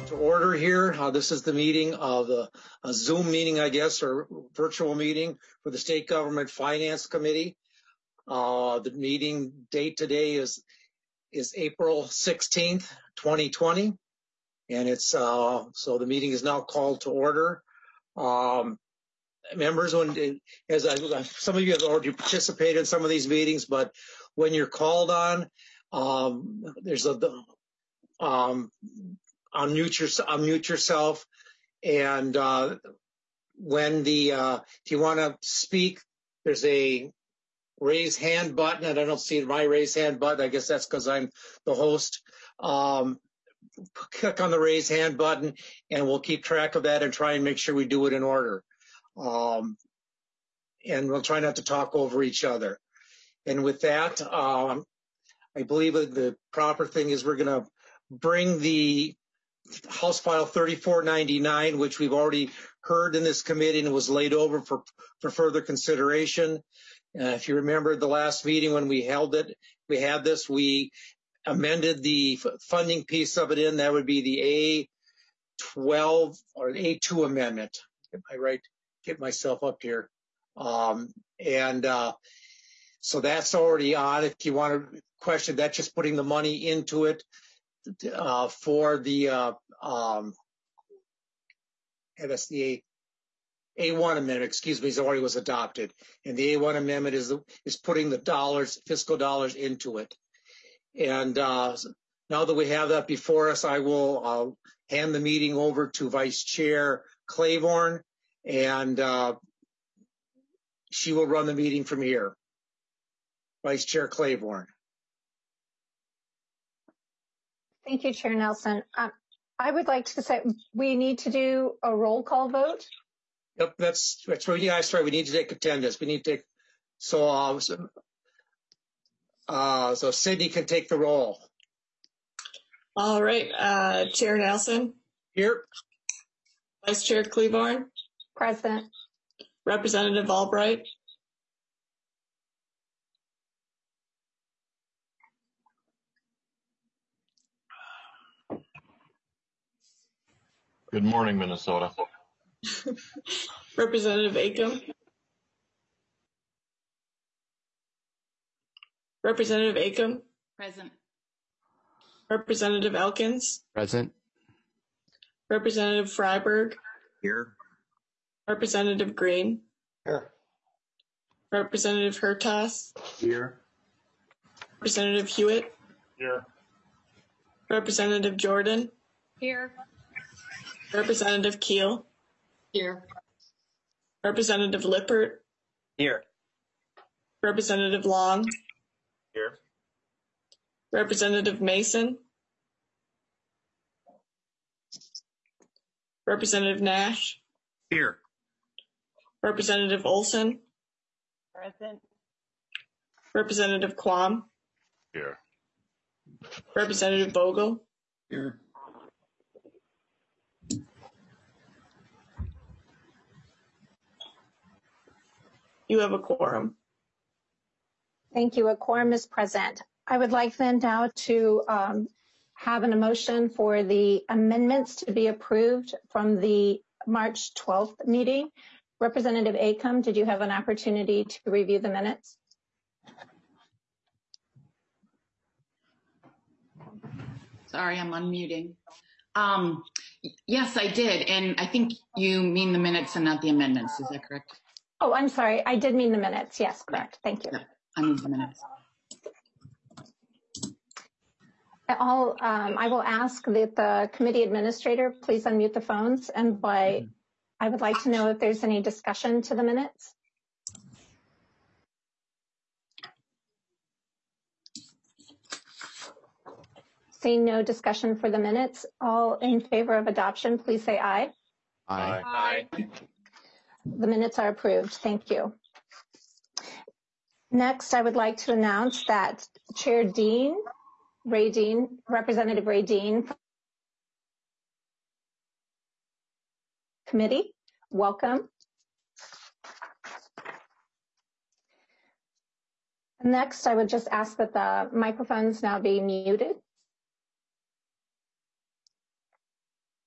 to order here. This is the meeting of a Zoom meeting, I guess, or virtual meeting for the State Government Finance Committee. The meeting date today is April 16th, 2020. And it's so the meeting is now called to order. Members, some of you have already participated in some of these meetings, but when you're called on, there's unmute yourself, and when if you want to speak, there's a raise hand button, and I don't see my raise hand button. I guess that's because I'm the host. Click on the raise hand button, and we'll keep track of that and try and make sure we do it in order. And we'll try not to talk over each other. And with that, I believe that the proper thing is we're going to bring the House File 3499, which we've already heard in this committee and was laid over for further consideration. If you remember the last meeting when we had this, we amended the funding piece of it in. That would be the A12 or A2 amendment. Get myself up here. So that's already on. If you want to question, that's just putting the money into it for the that's the A1 amendment, excuse me, already was adopted. And the A1 amendment is putting the fiscal dollars into it. And now that we have that before us, I will hand the meeting over to Vice Chair Claiborne, and she will run the meeting from here. Vice Chair Claiborne. Thank you, Chair Nelson. I would like to say we need to do a roll call vote. Yep, that's right. Yeah, that's right. We need to take attendance. We need to take, so Sydney can take the roll. All right, Chair Nelson. Here. Vice Chair Claiborne. Present. Representative Albright. Good morning, Minnesota. Representative Acom. Representative Acom. Present. Representative Elkins. Present. Representative Freiberg. Here. Representative Green. Here. Representative Hertas. Here. Representative Hewitt. Here. Representative Jordan. Here. Representative Keel. Here. Representative Lippert. Here. Representative Long. Here. Representative Mason. Representative Nash. Here. Representative Olson. Present. Representative Quam. Here. Representative Vogel. Here. You have a quorum. Thank you. A quorum is present. I would like then now to have an motion for the amendments to be approved from the March 12th meeting. Representative Acom, did you have an opportunity to review the minutes? Sorry, I'm unmuting. Yes, I did. And I think you mean the minutes and not the amendments. Is that correct? Oh, I'm sorry. I did mean the minutes. Yes, correct. Thank you. No, I mean the minutes. I will ask that the committee administrator please unmute the phones, and I would like to know if there's any discussion to the minutes. Seeing no discussion for the minutes, all in favor of adoption, please say aye. Aye. Aye. The minutes are approved. Thank you. Next, I would like to announce that Chair Representative Ray Dean, committee, welcome. Next, I would just ask that the microphones now be muted.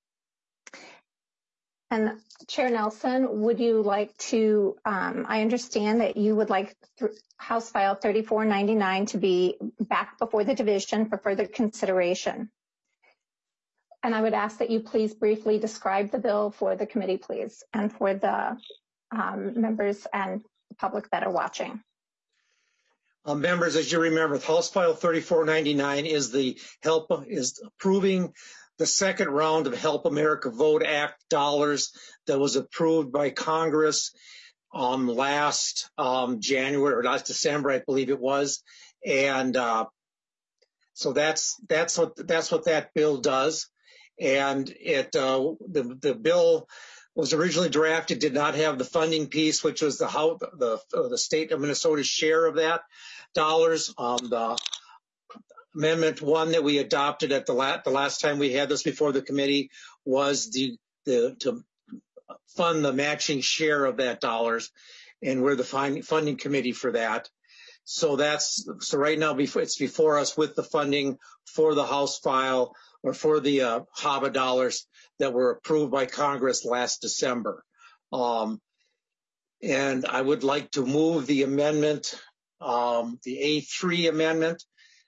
And Chair Nelson, would you like to, I understand that you would like House File 3499 to be back before the division for further consideration. And I would ask that you please briefly describe the bill for the committee, please, and for the members and public that are watching. Members, as you remember, House File 3499 is approving the second round of Help America Vote Act dollars that was approved by Congress last January or last December, I believe it was, and so that's what that bill does. And it the bill was originally drafted, did not have the funding piece, which was the state of Minnesota's share of that dollars. The Amendment 1 that we adopted at the last time we had this before the committee was to fund the matching share of that dollars, and we're the funding committee for that. So right now it's before us with the funding for the House file or for the HAVA dollars that were approved by Congress last December. And I would like to move the amendment, the A3 amendment,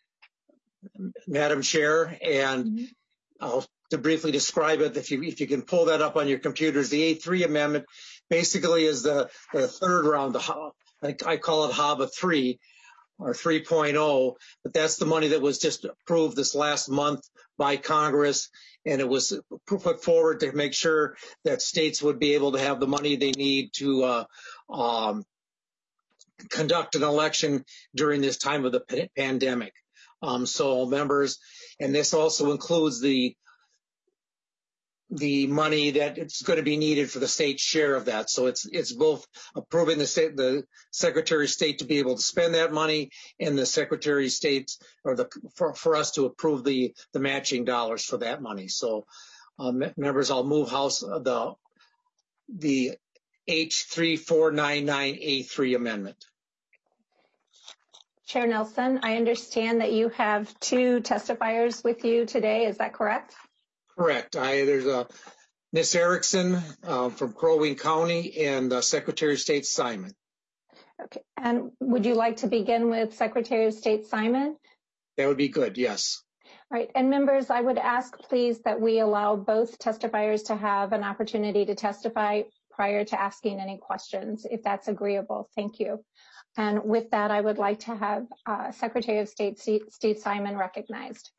Madam Chair, and to briefly describe it, if you can pull that up on your computers, the A3 amendment basically is the third round. I call it HAVA 3 or 3.0, but that's the money that was just approved this last month by Congress, and it was put forward to make sure that states would be able to have the money they need to conduct an election during this time of the pandemic. So members, and this also includes the money that it's going to be needed for the state share of that. So it's both approving the Secretary of State to be able to spend that money, and the Secretary of State for us to approve the matching dollars for that money. So members, I'll move the H3499A3 amendment. Chair Nelson, I understand that you have two testifiers with you today. Is that correct? Correct. There's Ms. Erickson from Crow Wing County and Secretary of State Simon. Okay. And would you like to begin with Secretary of State Simon? That would be good, yes. All right. And members, I would ask, please, that we allow both testifiers to have an opportunity to testify prior to asking any questions, if that's agreeable. Thank you. And with that, I would like to have Secretary of State Steve Simon recognized.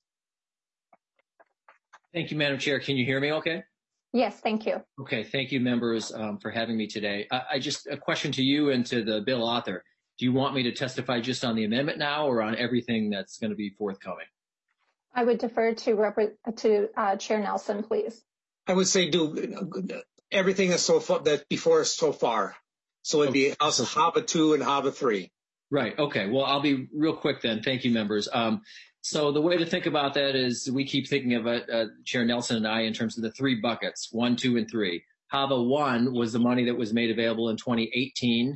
Thank you, Madam Chair. Can you hear me okay? Yes, thank you. Okay, thank you, members, for having me today. I just a question to you and to the bill author. Do you want me to testify just on the amendment now or on everything that's going to be forthcoming? I would defer to Chair Nelson, please. I would say do everything that's before us so far. So it'd be also HAVA 2 and HAVA 3. Right. Okay. Well, I'll be real quick then. Thank you, members. So the way to think about that is we keep thinking of it, Chair Nelson and I, in terms of the three buckets, 1, 2, and 3. HAVA 1 was the money that was made available in 2018,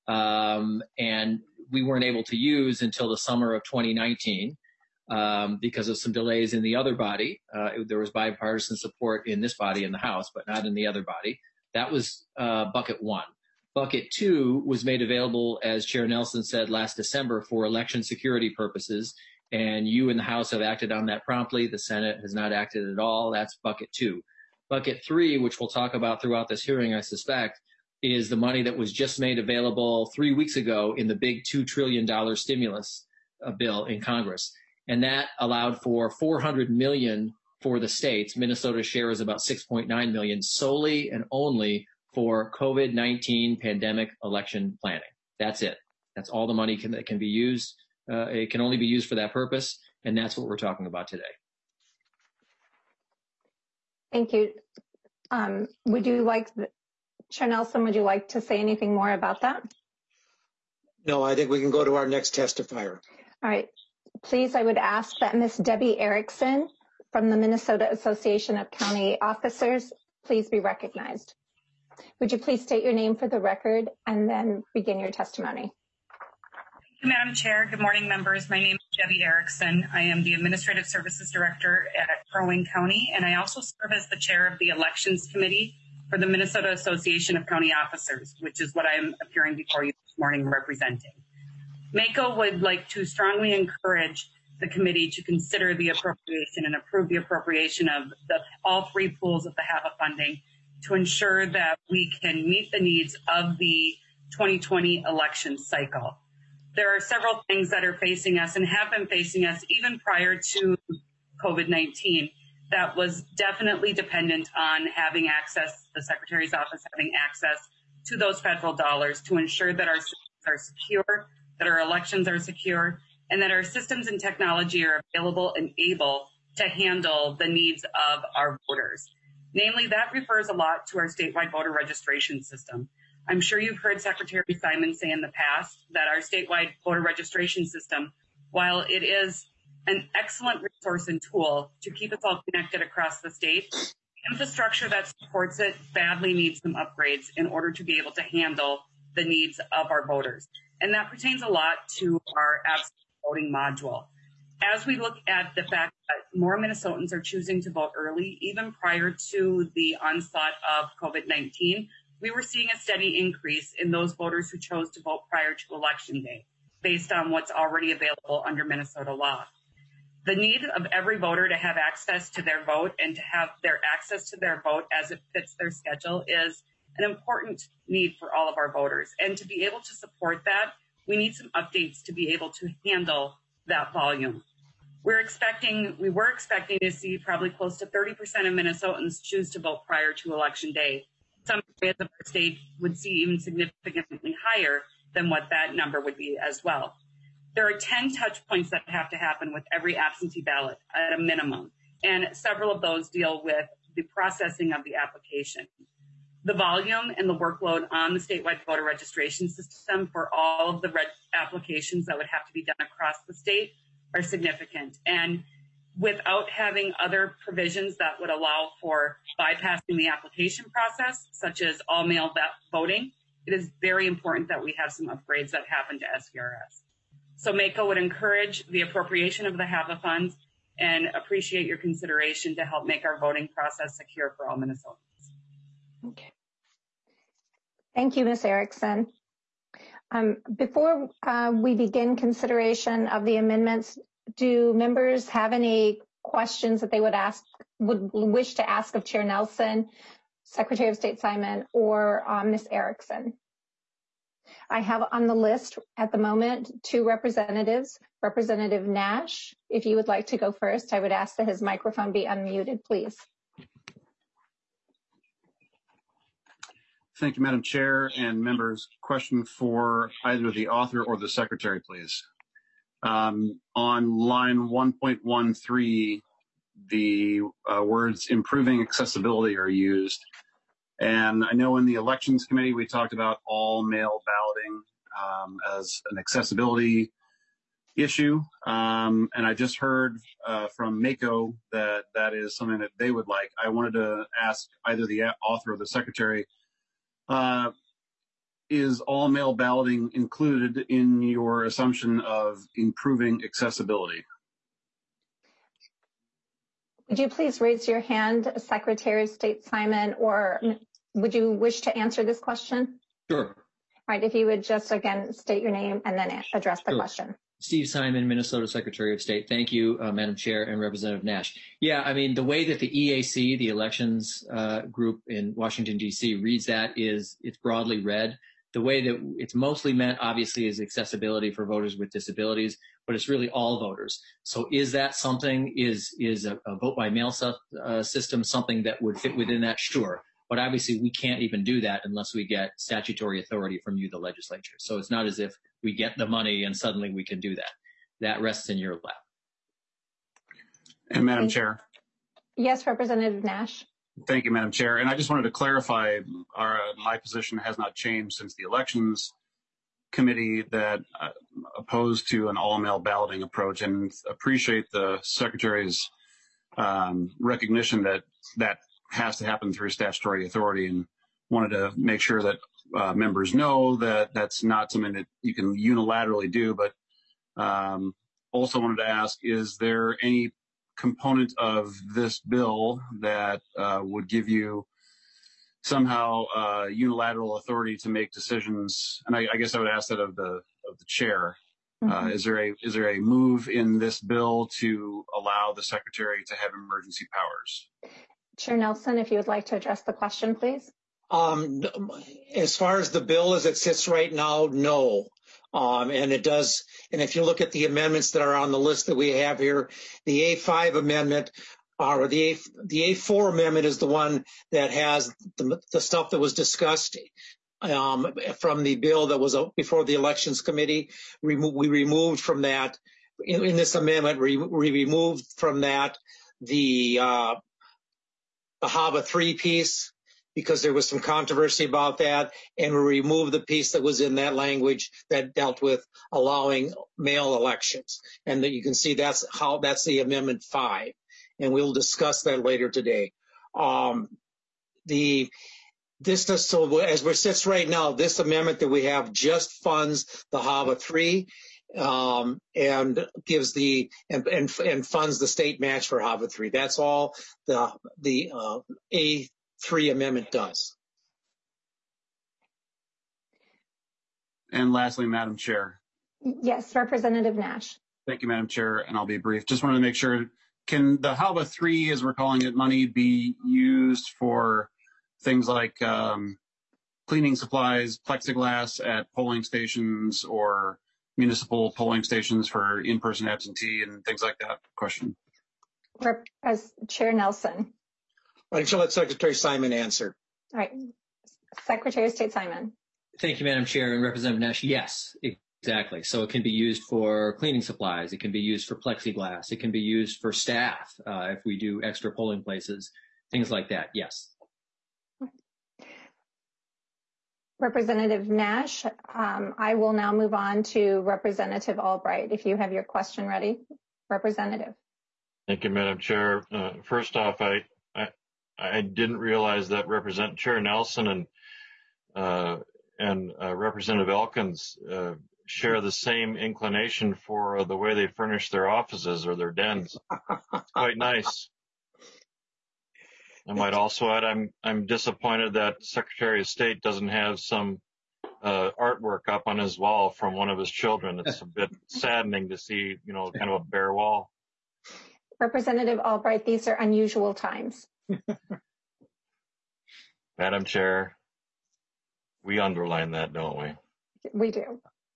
and we weren't able to use until the summer of 2019 because of some delays in the other body. There was bipartisan support in this body in the House, but not in the other body. That was bucket 1. Bucket 2 was made available, as Chair Nelson said, last December for election security purposes, and you in the House have acted on that promptly. The Senate has not acted at all. That's bucket 2. Bucket 3, which we'll talk about throughout this hearing, I suspect, is the money that was just made available 3 weeks ago in the big $2 trillion stimulus bill in Congress. And that allowed for $400 million for the states. Minnesota's share is about $6.9 million solely and only for COVID-19 pandemic election planning. That's it. That's all the money that can be used. It can only be used for that purpose, and that's what we're talking about today. Thank you. Would you like, Chair Nelson, would you like to say anything more about that? No, I think we can go to our next testifier. All right. Please, I would ask that Ms. Debbie Erickson from the Minnesota Association of County Officers please be recognized. Would you please state your name for the record and then begin your testimony? Madam Chair, good morning, members. My name is Debbie Erickson. I am the Administrative Services Director at Crow Wing County, and I also serve as the chair of the Elections Committee for the Minnesota Association of County Officers, which is what I'm appearing before you this morning representing. MACo would like to strongly encourage the committee to consider the appropriation and approve the appropriation of all three pools of the HAVA funding to ensure that we can meet the needs of the 2020 election cycle. There are several things that are facing us and have been facing us even prior to COVID-19 that was definitely dependent on having access, the Secretary's office having access to those federal dollars to ensure that our systems are secure, that our elections are secure, and that our systems and technology are available and able to handle the needs of our voters. Namely, that refers a lot to our statewide voter registration system. I'm sure you've heard Secretary Simon say in the past that our statewide voter registration system, while it is an excellent resource and tool to keep us all connected across the state, the infrastructure that supports it badly needs some upgrades in order to be able to handle the needs of our voters. And that pertains a lot to our absentee voting module. As we look at the fact that more Minnesotans are choosing to vote early, even prior to the onslaught of COVID-19, we were seeing a steady increase in those voters who chose to vote prior to Election Day, based on what's already available under Minnesota law. The need of every voter to have access to their vote and to have their access to their vote as it fits their schedule is an important need for all of our voters. And to be able to support that, we need some updates to be able to handle that volume. We were expecting to see probably close to 30% of Minnesotans choose to vote prior to Election Day. Some areas of our state would see even significantly higher than what that number would be as well. There are 10 touch points that have to happen with every absentee ballot at a minimum, and several of those deal with the processing of the application. The volume and the workload on the statewide voter registration system for all of the applications that would have to be done across the state are significant. And without having other provisions that would allow for bypassing the application process, such as all mail voting, it is very important that we have some upgrades that happen to SVRS. So MACo would encourage the appropriation of the HAVA funds and appreciate your consideration to help make our voting process secure for all Minnesotans. Okay. Thank you, Ms. Erickson. Before we begin consideration of the amendments, do members have any questions that they would wish to ask of Chair Nelson, Secretary of State Simon, or Ms. Erickson? I have on the list at the moment 2 representatives. Representative Nash, if you would like to go first, I would ask that his microphone be unmuted, please. Thank you, Madam Chair and members. Question for either the author or the Secretary, please. On line 1.13, the words improving accessibility are used. And I know in the Elections Committee, we talked about all mail balloting as an accessibility issue. And I just heard from MACo that that is something that they would like. I wanted to ask either the author or the Secretary, is all mail balloting included in your assumption of improving accessibility? Would you please raise your hand, Secretary of State Simon, or would you wish to answer this question? Sure. All right, if you would just again state your name and then address the question. Steve Simon, Minnesota Secretary of State. Thank you, Madam Chair and Representative Nash. Yeah, I mean, the way that the EAC, the elections group in Washington, D.C., reads that is it's broadly read. The way that it's mostly meant, obviously, is accessibility for voters with disabilities, but it's really all voters. So is that something, is a vote by mail system something that would fit within that? Sure. But obviously, we can't even do that unless we get statutory authority from you, the legislature. So it's not as if we get the money and suddenly we can do that. That rests in your lap. And Madam Chair. Yes, Representative Nash. Thank you, Madam Chair. And I just wanted to clarify, my position has not changed since the Elections Committee that opposed to an all-mail balloting approach, and appreciate the Secretary's recognition that that has to happen through statutory authority, and wanted to make sure that members know that that's not something that you can unilaterally do. But also wanted to ask, is there any component of this bill that would give you somehow unilateral authority to make decisions. And I guess I would ask that of the chair. Is there a move in this bill to allow the secretary to have emergency powers? Chair Nelson, if you would like to address the question, please. As far as the bill as it sits right now, no. And it does. And if you look at the amendments that are on the list that we have here, the A5 amendment or the A4 amendment is the one that has the stuff that was discussed from the bill that was before the Elections Committee. We removed from that in this amendment. We removed from that the HAVA 3 piece, because there was some controversy about that, and we removed the piece that was in that language that dealt with allowing mail elections. And that you can see that's the Amendment 5, and we'll discuss that later today. So as it sits right now, this amendment that we have just funds the HAVA 3 and gives and funds the state match for HAVA 3. That's all the A3 amendment does. And lastly, Madam Chair. Yes, Representative Nash. Thank you, Madam Chair, and I'll be brief. Just wanted to make sure, can the HAVA 3, as we're calling it, money be used for things like cleaning supplies, plexiglass at polling stations, or municipal polling stations for in-person absentee and things like that? Question. As Chair Nelson. Why don't you let Secretary Simon answer? All right. Secretary of State Simon. Thank you, Madam Chair and Representative Nash. Yes, exactly. So it can be used for cleaning supplies. It can be used for plexiglass. It can be used for staff if we do extra polling places, things like that. Yes. Representative Nash, I will now move on to Representative Albright. If you have your question ready, Representative. Thank you, Madam Chair. First off, I didn't realize that Representative Chair Nelson and Representative Elkins share the same inclination for the way they furnish their offices or their dens. It's quite nice. I might also add, I'm disappointed that Secretary of State doesn't have some artwork up on his wall from one of his children. It's a bit saddening to see, kind of a bare wall. Representative Albright, these are unusual times. Madam Chair, we underline that, don't we? We do.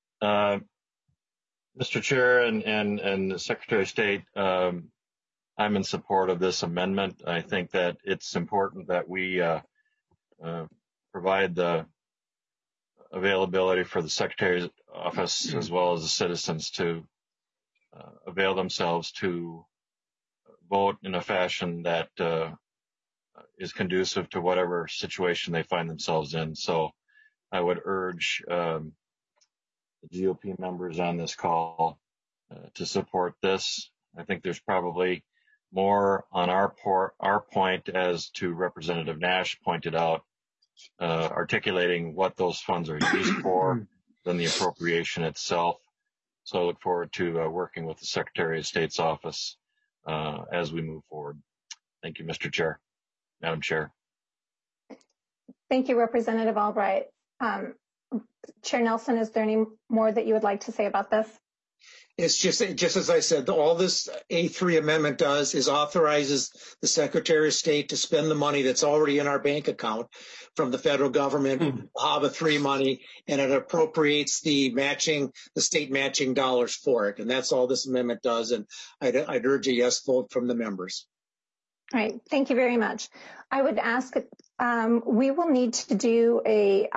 Mr. Chair and the Secretary of State, I'm in support of this amendment. I think that it's important that we provide the availability for the Secretary's office as well as the citizens to avail themselves to vote in a fashion that is conducive to whatever situation they find themselves in. So I would urge the GOP members on this call to support this. I think there's probably more on our point, as to Representative Nash pointed out, articulating what those funds are used for than the appropriation itself. So I look forward to working with the Secretary of State's office as we move forward. Thank you, Mr. Chair. Madam Chair. Thank you, Representative Albright. Chair Nelson, is there any more that you would like to say about this? It's just as I said, all this A3 amendment does is authorizes the Secretary of State to spend the money that's already in our bank account from the federal government, HAVA 3 money, and it appropriates the state matching dollars for it. And that's all this amendment does. And I'd urge a yes vote from the members. All right. Thank you very much. I would ask, we will need to do a,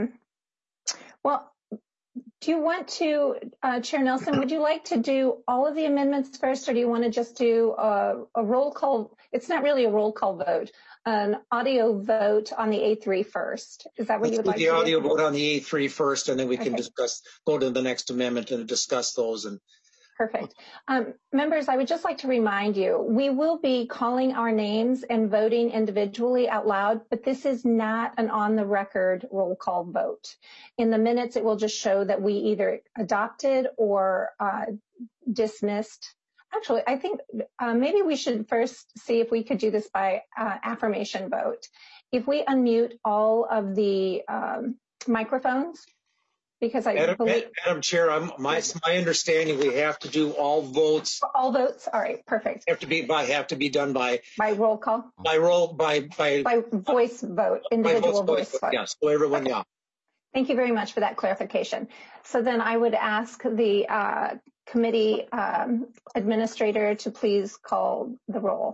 do you want to, Chair Nelson, would you like to do all of the amendments first, or do you want to just do a roll call? It's not really a roll call vote, an audio vote on the A3 first. Is that what you would like to do? Let's do the audio vote on the A3 first, and then we can go to the next amendment and discuss those. Perfect. Members, I would just like to remind you, we will be calling our names and voting individually out loud, but this is not an on-the-record roll call vote. In the minutes, it will just show that we either adopted or dismissed Actually, I think maybe we should first see if we could do this by affirmation vote. If we unmute all of the microphones, because I believe... Madam Chair, my understanding we have to do all votes. All votes? All right, perfect. Have to be done by roll call? By voice vote, individual voice vote. Yes, so everyone, yeah. Thank you very much for that clarification. So then I would ask the committee administrator to please call the roll.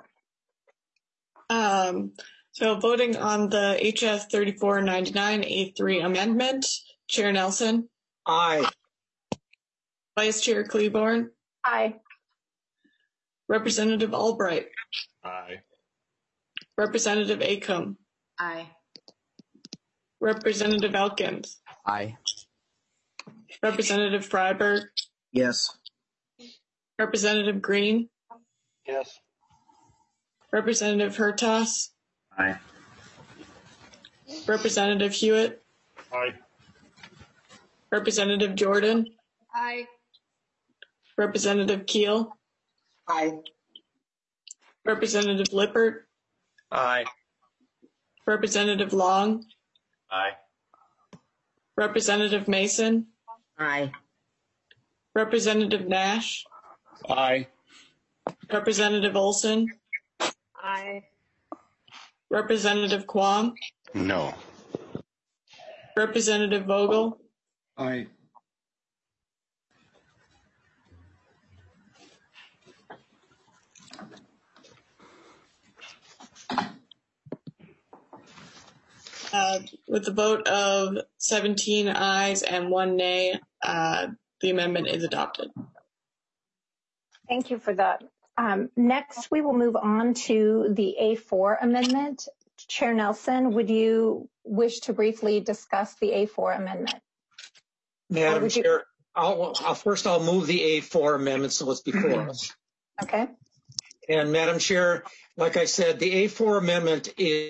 So voting on the HS 3499A3 amendment, Chair Nelson. Aye. Vice Chair Cleburne. Aye. Representative Albright. Aye. Representative Acomb. Aye. Representative Elkins. Aye. Representative Freiberg. Yes. Representative Green. Yes. Representative Hertas. Aye. Representative Hewitt. Aye. Representative Jordan. Aye. Representative Keel. Aye. Representative Lippert. Aye. Representative Long. Aye. Representative Mason. Aye. Representative Nash. Aye. Representative Olson. Aye. Representative Quam. No. Representative Vogel. Aye. With the vote of 17 ayes and 1 nay, the amendment is adopted. Thank you for that. Next, we will move on to the A4 amendment. Chair Nelson, would you wish to briefly discuss the A4 amendment? Madam Chair, I'll move the A4 amendment so it's before us. Okay. And Madam Chair, like I said, the A4 amendment is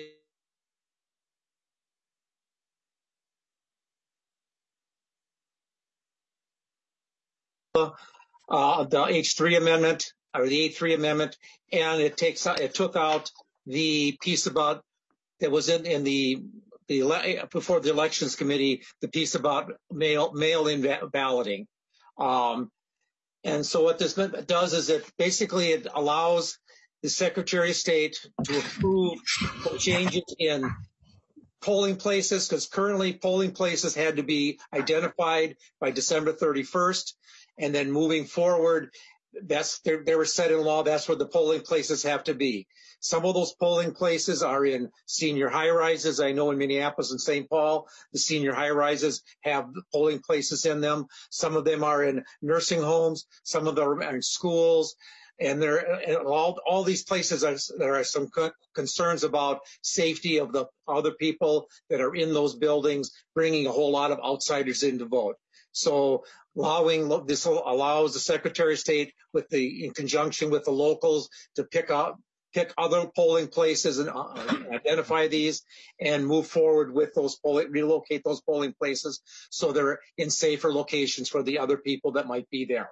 the H3 amendment or the A3 amendment, and it took out the piece about that was in the before the elections committee, the piece about mail-in balloting. And so what this does is it allows the Secretary of State to approve changes in polling places, because currently polling places had to be identified by December 31st, and then moving forward, they were set in law. That's where the polling places have to be. Some of those polling places are in senior high rises. I know in Minneapolis and St. Paul, the senior high rises have polling places in them. Some of them are in nursing homes. Some of them are in schools. And all these places there are some concerns about safety of the other people that are in those buildings, bringing a whole lot of outsiders in to vote. So this allows the Secretary of State, in conjunction with the locals, to pick other polling places and identify these and move forward with relocate those polling places so they're in safer locations for the other people that might be there.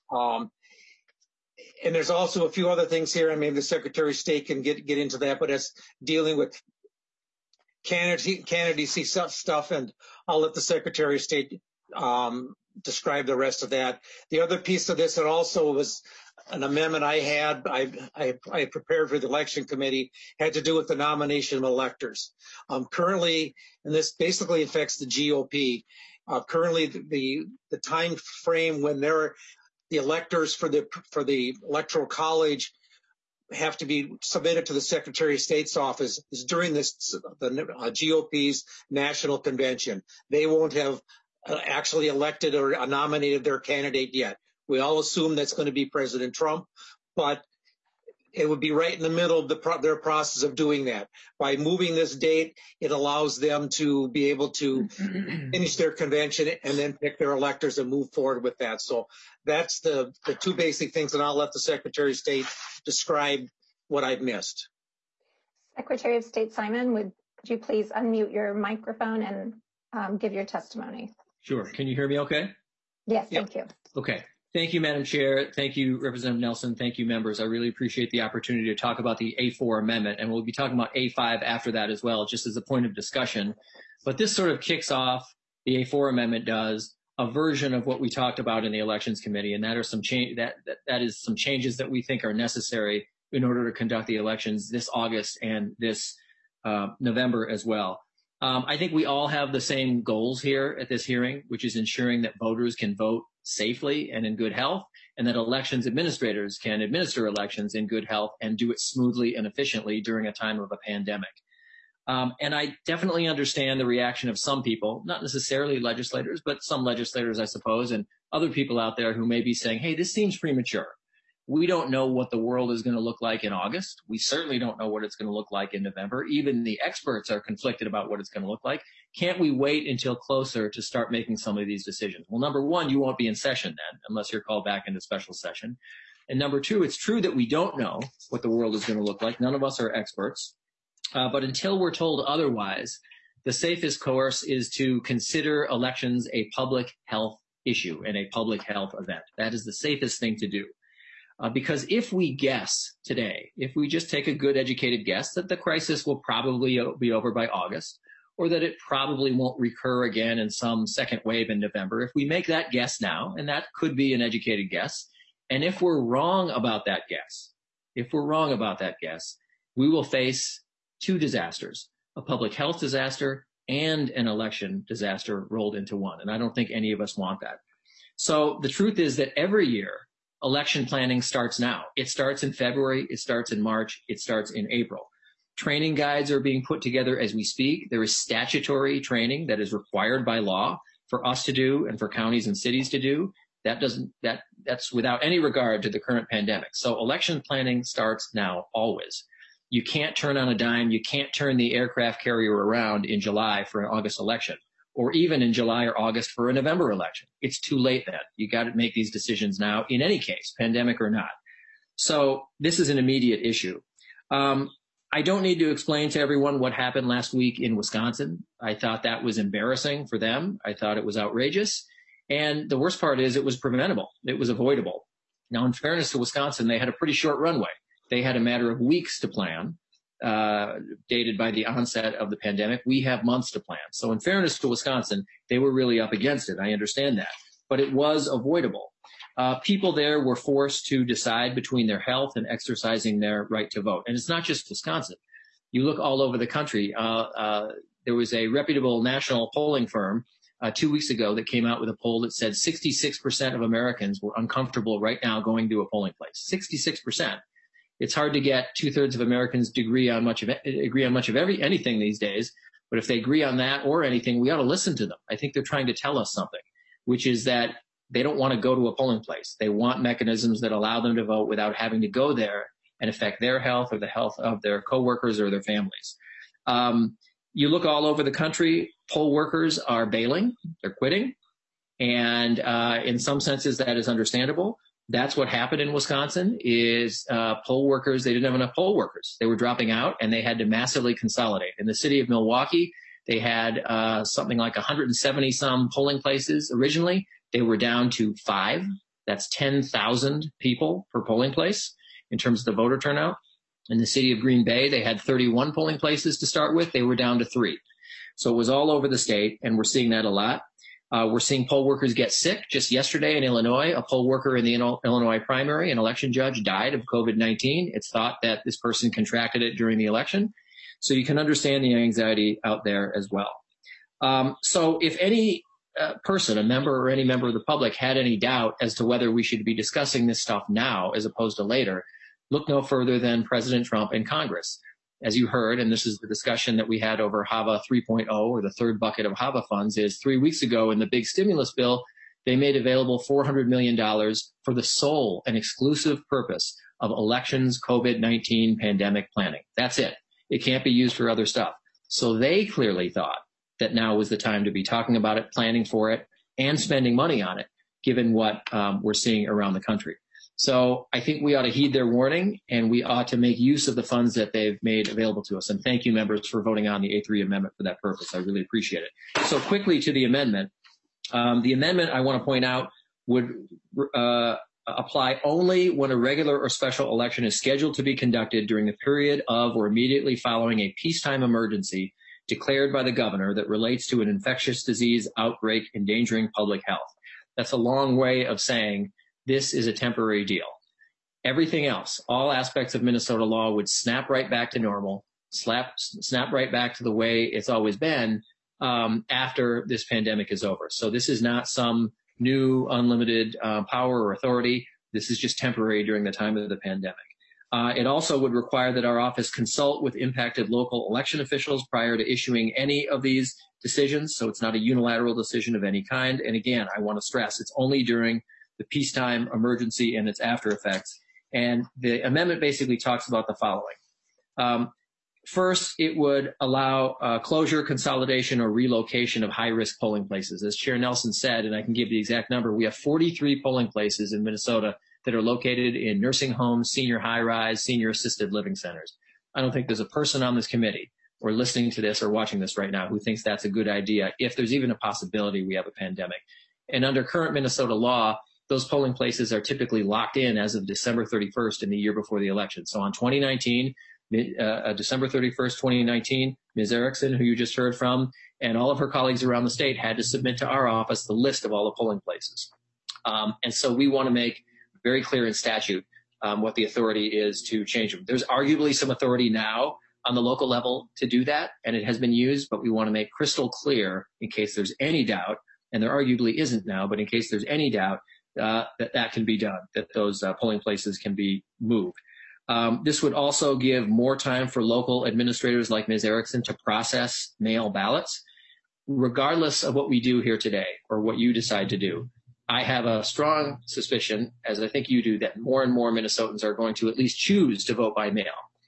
And there's also a few other things here, and maybe the Secretary of State can get into that, but it's dealing with candidacy stuff, and I'll let the Secretary of State describe the rest of that. The other piece of this, it also was an amendment I prepared for the election committee, had to do with the nomination of electors. Currently, and this basically affects the GOP, currently the time frame when the electors for the Electoral College have to be submitted to the Secretary of State's office is during the GOP's national convention. They won't have actually elected or nominated their candidate yet. We all assume that's going to be President Trump, but it would be right in the middle of their process of doing that. By moving this date, it allows them to be able to finish their convention and then pick their electors and move forward with that. So that's the two basic things, and I'll let the Secretary of State describe what I've missed. Secretary of State Simon, would you please unmute your microphone and give your testimony? Sure. Can you hear me okay? Yes, thank you. Okay. Thank you, Madam Chair. Thank you, Representative Nelson. Thank you, members. I really appreciate the opportunity to talk about the A4 amendment, and we'll be talking about A5 after that as well, just as a point of discussion. But this sort of kicks off, the A4 amendment does, a version of what we talked about in the Elections Committee, and that is some changes that we think are necessary in order to conduct the elections this August and this November as well. I think we all have the same goals here at this hearing, which is ensuring that voters can vote safely and in good health, and that elections administrators can administer elections in good health and do it smoothly and efficiently during a time of a pandemic. And I definitely understand the reaction of some people, not necessarily legislators, but some legislators, I suppose, and other people out there who may be saying, hey, this seems premature. We don't know what the world is going to look like in August. We certainly don't know what it's going to look like in November. Even the experts are conflicted about what it's going to look like. Can't we wait until closer to start making some of these decisions? Well, number one, you won't be in session then, unless you're called back into special session. And number two, it's true that we don't know what the world is going to look like. None of us are experts. But until we're told otherwise, the safest course is to consider elections a public health issue and a public health event. That is the safest thing to do. Because if we guess today, if we just take a good educated guess that the crisis will probably be over by August, or that it probably won't recur again in some second wave in November, if we make that guess now, and that could be an educated guess, and if we're wrong about that guess, we will face two disasters, a public health disaster and an election disaster rolled into one. And I don't think any of us want that. So the truth is that every year, election planning starts now. It starts in February, it starts in March, it starts in April. Training guides are being put together as we speak. There is statutory training that is required by law for us to do and for counties and cities to do. That's without any regard to the current pandemic. So election planning starts now, always. You can't turn on a dime. You can't turn the aircraft carrier around in July for an August election, or even in July or August for a November election. It's too late then. You got to make these decisions now, in any case, pandemic or not. So this is an immediate issue. I don't need to explain to everyone what happened last week in Wisconsin. I thought that was embarrassing for them. I thought it was outrageous. And the worst part is it was preventable. It was avoidable. Now, in fairness to Wisconsin, they had a pretty short runway. They had a matter of weeks to plan, dated by the onset of the pandemic. We have months to plan. So in fairness to Wisconsin, they were really up against it. I understand that. But it was avoidable. People there were forced to decide between their health and exercising their right to vote. And it's not just Wisconsin. You look all over the country. There was a reputable national polling firm 2 weeks ago that came out with a poll that said 66% of Americans were uncomfortable right now going to a polling place. 66%. It's hard to get 2/3 of Americans to agree on much of anything these days. But if they agree on that or anything, we ought to listen to them. I think they're trying to tell us something, which is that they don't want to go to a polling place. They want mechanisms that allow them to vote without having to go there and affect their health or the health of their coworkers or their families. You look all over the country, poll workers are bailing, they're quitting. And in some senses, that is understandable. That's what happened in Wisconsin is poll workers, they didn't have enough poll workers. They were dropping out and they had to massively consolidate. In the city of Milwaukee, they had something like 170 some polling places originally. They were down to 5. That's 10,000 people per polling place in terms of the voter turnout. In the city of Green Bay, they had 31 polling places to start with. They were down to 3. So it was all over the state, and we're seeing that a lot. We're seeing poll workers get sick. Just yesterday in Illinois, a poll worker in the Illinois primary, an election judge, died of COVID-19. It's thought that this person contracted it during the election. So you can understand the anxiety out there as well. So if any person, a member or any member of the public had any doubt as to whether we should be discussing this stuff now as opposed to later, look no further than President Trump and Congress. As you heard, and this is the discussion that we had over HAVA 3.0, or the third bucket of HAVA funds, is 3 weeks ago in the big stimulus bill, they made available $400 million for the sole and exclusive purpose of elections, COVID-19 pandemic planning. That's it. It can't be used for other stuff. So they clearly thought that now was the time to be talking about it, planning for it, and spending money on it, given what we're seeing around the country. So I think we ought to heed their warning, and we ought to make use of the funds that they've made available to us. And thank you, members, for voting on the A3 amendment for that purpose. I really appreciate it. So quickly to the amendment. The amendment, I want to point out, would apply only when a regular or special election is scheduled to be conducted during the period of or immediately following a peacetime emergency declared by the governor that relates to an infectious disease outbreak endangering public health. That's a long way of saying this is a temporary deal. Everything else, all aspects of Minnesota law would snap right back to normal, snap right back to the way it's always been after this pandemic is over. So this is not some new unlimited power or authority. This is just temporary during the time of the pandemic. It also would require that our office consult with impacted local election officials prior to issuing any of these decisions. So it's not a unilateral decision of any kind. And again, I want to stress it's only during the peacetime emergency and its after effects. And the amendment basically talks about the following. First, it would allow closure, consolidation, or relocation of high-risk polling places. As Chair Nelson said, and I can give the exact number, we have 43 polling places in Minnesota that are located in nursing homes, senior high-rise, senior assisted living centers. I don't think there's a person on this committee or listening to this or watching this right now who thinks that's a good idea if there's even a possibility we have a pandemic. And under current Minnesota law, those polling places are typically locked in as of December 31st in the year before the election. So on 2019, December 31st, 2019, Ms. Erickson, who you just heard from, and all of her colleagues around the state had to submit to our office the list of all the polling places. And so we want to make very clear in statute what the authority is to change them. There's arguably some authority now on the local level to do that, and it has been used, but we want to make crystal clear in case there's any doubt, and there arguably isn't now, but in case there's any doubt, that can be done, that those polling places can be moved. This would also give more time for local administrators like Ms. Erickson to process mail ballots. Regardless of what we do here today or what you decide to do, I have a strong suspicion, as I think you do, that more and more Minnesotans are going to at least choose to vote by mail.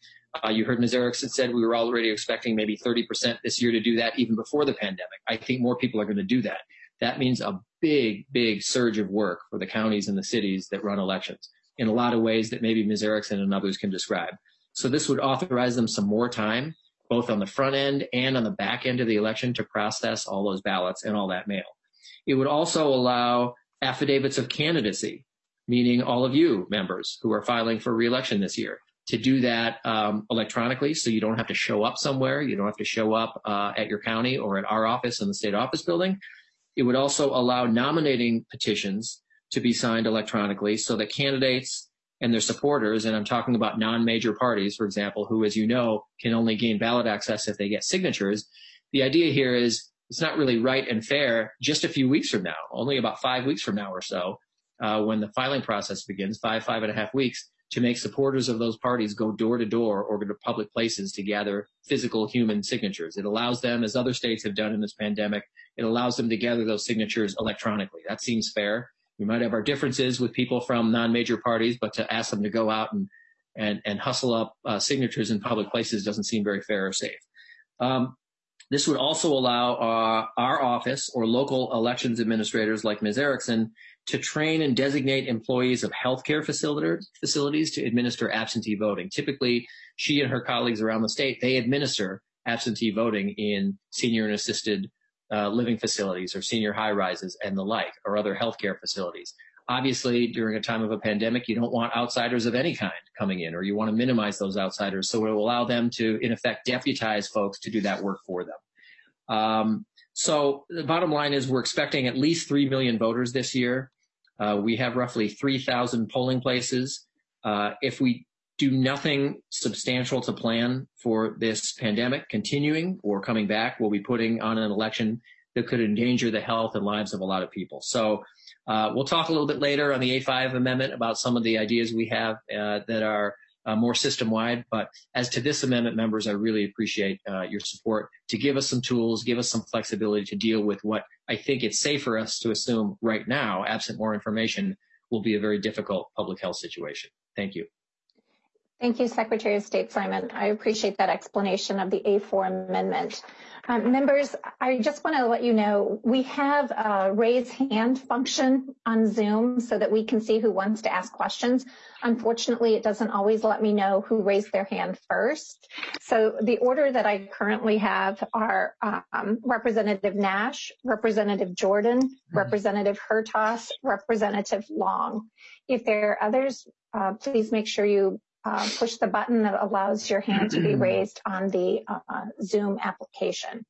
You heard Ms. Erickson said we were already expecting maybe 30% this year to do that even before the pandemic. I think more people are going to do that. That means a big, big surge of work for the counties and the cities that run elections in a lot of ways that maybe Ms. Erickson and others can describe. So this would authorize them some more time, both on the front end and on the back end of the election, to process all those ballots and all that mail. It would also allow affidavits of candidacy, meaning all of you members who are filing for re-election this year, to do that electronically, so you don't have to show up somewhere. You don't have to show up at your county or at our office in the state office building. It would also allow nominating petitions to be signed electronically so that candidates and their supporters, and I'm talking about non-major parties, for example, who, as you know, can only gain ballot access if they get signatures. The idea here is it's not really right and fair just a few weeks from now, only about 5 weeks from now or so, when the filing process begins, 5.5 weeks, to make supporters of those parties go door to door or to public places to gather physical human signatures. It allows them, as other states have done in this pandemic, it allows them to gather those signatures electronically. That seems fair. We might have our differences with people from non-major parties, but to ask them to go out and hustle up signatures in public places doesn't seem very fair or safe. This would also allow our office or local elections administrators like Ms. Erickson to train and designate employees of healthcare facilities to administer absentee voting. Typically, she and her colleagues around the state, they administer absentee voting in senior and assisted living facilities or senior high rises and the like, or other healthcare facilities. Obviously, during a time of a pandemic, you don't want outsiders of any kind coming in, or you want to minimize those outsiders. So it will allow them to, in effect, deputize folks to do that work for them. So the bottom line is we're expecting at least 3 million voters this year. We have roughly 3,000 polling places. If we do nothing substantial to plan for this pandemic continuing or coming back, we'll be putting on an election that could endanger the health and lives of a lot of people. So we'll talk a little bit later on the A5 amendment about some of the ideas we have that are more system-wide. But as to this amendment, members, I really appreciate your support to give us some tools, give us some flexibility to deal with what I think it's safe for us to assume right now, absent more information, will be a very difficult public health situation. Thank you. Thank you, Secretary of State Simon. I appreciate that explanation of the A4 amendment. Members, I just want to let you know, we have a raise hand function on Zoom so that we can see who wants to ask questions. Unfortunately, it doesn't always let me know who raised their hand first. So the order that I currently have are Representative Nash, Representative Jordan, Representative Hertaus, Representative Long. If there are others, please make sure you push the button that allows your hand to be raised on the Zoom application.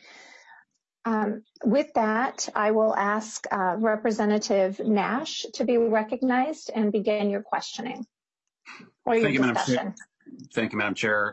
With that, I will ask Representative Nash to be recognized and begin your questioning or your discussion. Thank you, Madam Chair.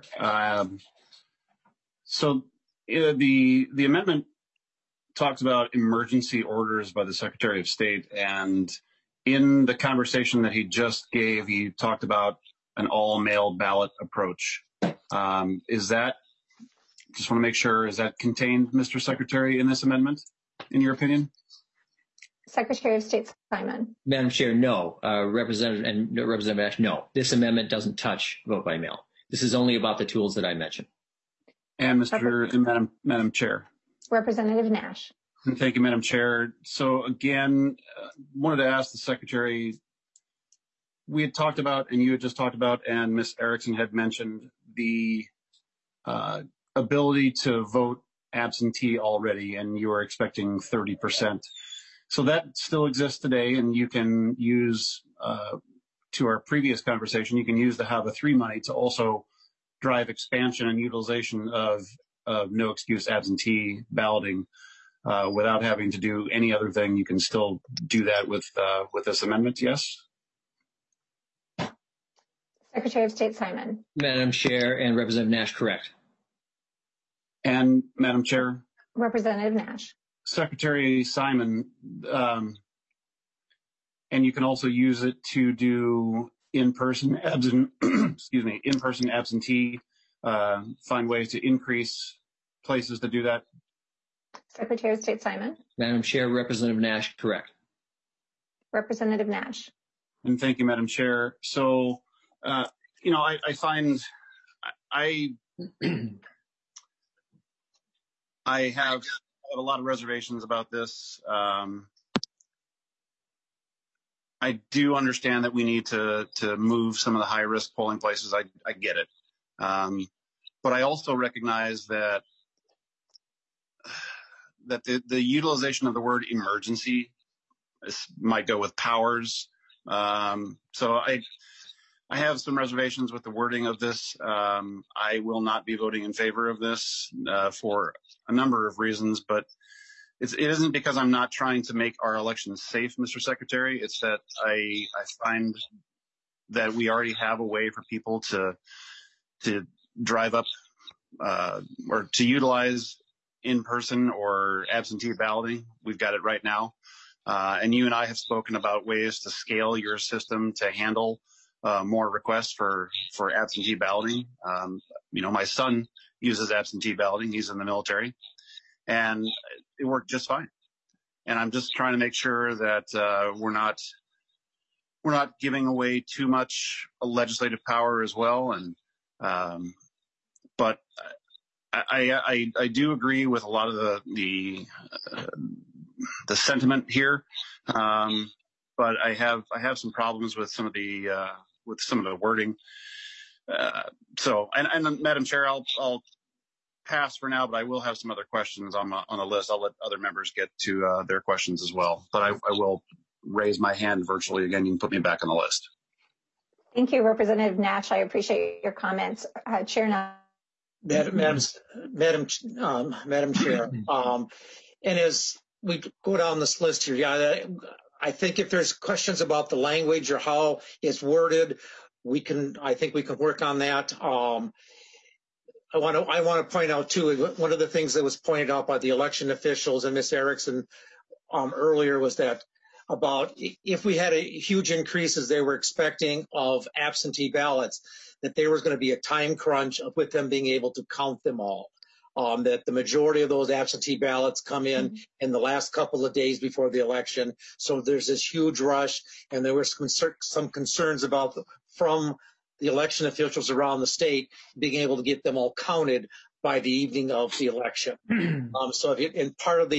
So the amendment talks about emergency orders by the Secretary of State, and in the conversation that he just gave, he talked about an all-mail ballot approach. Is that, just want to make sure, is that contained, Mr. Secretary, in this amendment, in your opinion? Secretary of State Simon. Madam Chair, no. Representative Nash, no. This amendment doesn't touch vote by mail. This is only about the tools that I mentioned. And Madam Chair. Representative Nash. Thank you, Madam Chair. So again, wanted to ask the Secretary, we had talked about, and you had just talked about, and Ms. Erickson had mentioned the ability to vote absentee already, and you were expecting 30%. So that still exists today, and you can use, to our previous conversation, you can use the HAVA 3 money to also drive expansion and utilization of no excuse absentee balloting without having to do any other thing. You can still do that with this amendment, yes? Secretary of State Simon. Madam Chair and Representative Nash, correct. And Madam Chair? Representative Nash. Secretary Simon, and you can also use it to do in-person in-person absentee, find ways to increase places to do that. Secretary of State Simon. Madam Chair, Representative Nash, correct. Representative Nash. And thank you, Madam Chair. So, you know, I find I have a lot of reservations about this. I do understand that we need to move some of the high-risk polling places. I get it. But I also recognize that the utilization of the word emergency might go with powers. So I have some reservations with the wording of this. I will not be voting in favor of this for a number of reasons, but it isn't because I'm not trying to make our elections safe, Mr. Secretary. It's that I find that we already have a way for people to drive up or to utilize in-person or absentee balloting. We've got it right now. And you and I have spoken about ways to scale your system to handle more requests for absentee balloting. You know, my son uses absentee balloting. He's in the military, and it worked just fine. And I'm just trying to make sure that we're not giving away too much legislative power as well. And but I do agree with a lot of the sentiment here. But I have some problems with some of the wording. So, Madam Chair, I'll pass for now, but I will have some other questions on the list. I'll let other members get to their questions as well. But I will raise my hand virtually again. You can put me back on the list. Thank you, Representative Nash. I appreciate your comments. Chair now. Madam Chair, and as we go down this list here, I think if there's questions about the language or how it's worded, I think we can work on that. I want to point out too, one of the things that was pointed out by the election officials and Ms. Erickson earlier was that about if we had a huge increase as they were expecting of absentee ballots, that there was going to be a time crunch with them being able to count them all. That the majority of those absentee ballots come in the last couple of days before the election. So there's this huge rush, and there were some concerns about from the election officials around the state, being able to get them all counted by the evening of the election. So and part of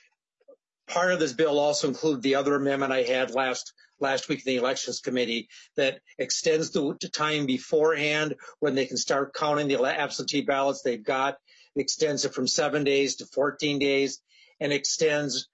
this bill also included the other amendment I had last week in the elections committee that extends the time beforehand when they can start counting the absentee ballots they've got. It extends it from 7 days to 14 days and extends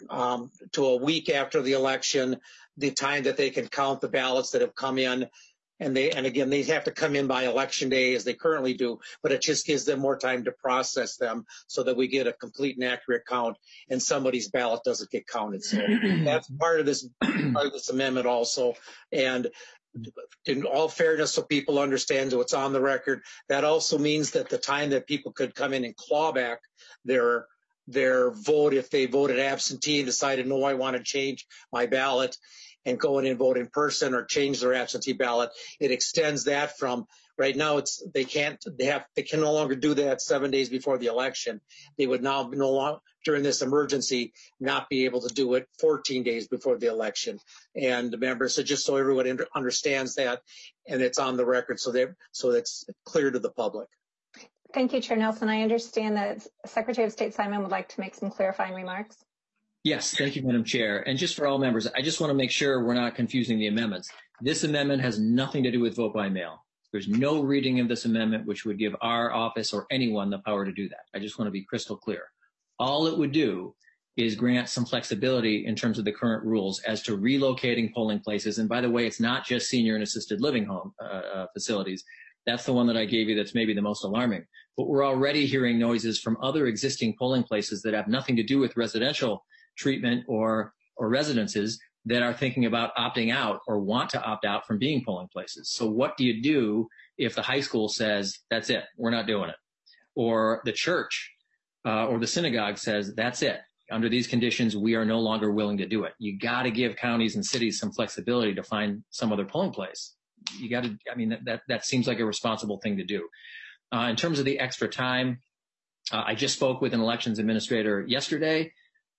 to a week after the election the time that they can count the ballots that have come in. And again, they have to come in by election day as they currently do, but it just gives them more time to process them so that we get a complete and accurate count and somebody's ballot doesn't get counted. So that's part of this amendment also. And in all fairness, so people understand what's on the record, that also means that the time that people could come in and claw back their vote if they voted absentee and decided, no, I want to change my ballot, and go in and vote in person or change their absentee ballot. It extends that from right now. They can no longer do that 7 days before the election. They would now no longer during this emergency not be able to do it 14 days before the election. And the members, so just so everyone understands that, and it's on the record, so it's clear to the public. Thank you, Chair Nelson. I understand that Secretary of State Simon would like to make some clarifying remarks. Yes, thank you, Madam Chair. And just for all members, I just want to make sure we're not confusing the amendments. This amendment has nothing to do with vote by mail. There's no reading of this amendment which would give our office or anyone the power to do that. I just want to be crystal clear. All it would do is grant some flexibility in terms of the current rules as to relocating polling places. And by the way, it's not just senior and assisted living home facilities. That's the one that I gave you that's maybe the most alarming. But we're already hearing noises from other existing polling places that have nothing to do with residential treatment or residences that are thinking about opting out or want to opt out from being polling places. So what do you do if the high school says, that's it, we're not doing it? Or the church or the synagogue says, that's it. Under these conditions, we are no longer willing to do it. You got to give counties and cities some flexibility to find some other polling place. You got to, I mean, that seems like a responsible thing to do. In terms of the extra time, I just spoke with an elections administrator yesterday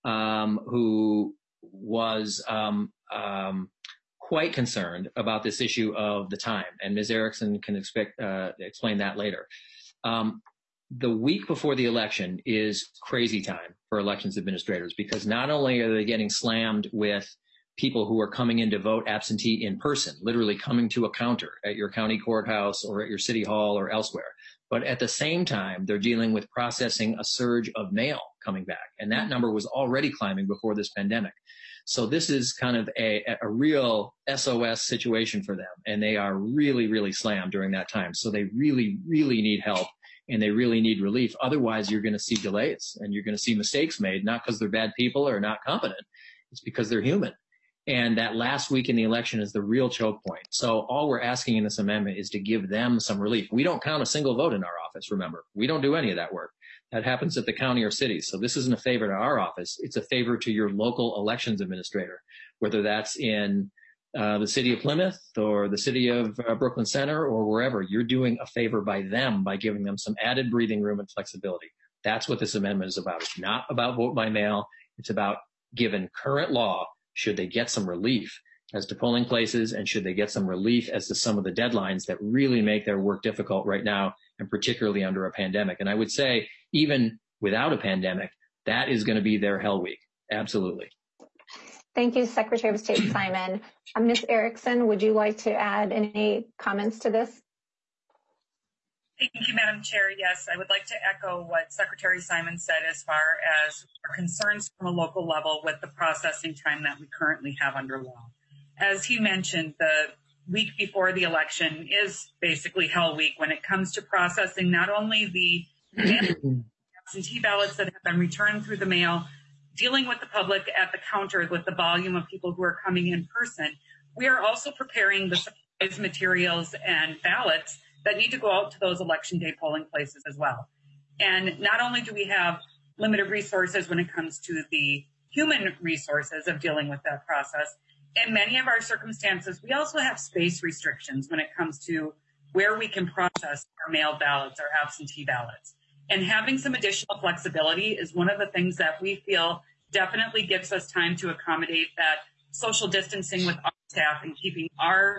who was quite concerned about this issue of the time. And Ms. Erickson can explain that later. The week before the election is crazy time for elections administrators because not only are they getting slammed with people who are coming in to vote absentee in person, literally coming to a counter at your county courthouse or at your city hall or elsewhere, but at the same time, they're dealing with processing a surge of mail coming back. And that number was already climbing before this pandemic. So this is kind of a real SOS situation for them. And they are really, really slammed during that time. So they really, really need help and they really need relief. Otherwise, you're going to see delays and you're going to see mistakes made, not because they're bad people or not competent. It's because they're human. And that last week in the election is the real choke point. So all we're asking in this amendment is to give them some relief. We don't count a single vote in our office, remember. We don't do any of that work. That happens at the county or city. So this isn't a favor to our office. It's a favor to your local elections administrator, whether that's in the city of Plymouth or the city of Brooklyn Center or wherever. You're doing a favor by them by giving them some added breathing room and flexibility. That's what this amendment is about. It's not about vote by mail. It's about, given current law, should they get some relief as to polling places and should they get some relief as to some of the deadlines that really make their work difficult right now, and particularly under a pandemic. And I would say even without a pandemic, that is going to be their hell week. Absolutely. Thank you, Secretary of State Simon. Ms. Erickson, would you like to add any comments to this? Thank you, Madam Chair. Yes, I would like to echo what Secretary Simon said as far as our concerns from a local level with the processing time that we currently have under law. As he mentioned, the week before the election is basically hell week when it comes to processing not only the absentee ballots that have been returned through the mail, dealing with the public at the counter with the volume of people who are coming in person. We are also preparing the supplies, materials, and ballots that need to go out to those election day polling places as well. And not only do we have limited resources when it comes to the human resources of dealing with that process, in many of our circumstances, we also have space restrictions when it comes to where we can process our mail ballots or absentee ballots. And having some additional flexibility is one of the things that we feel definitely gives us time to accommodate that social distancing with our staff and keeping our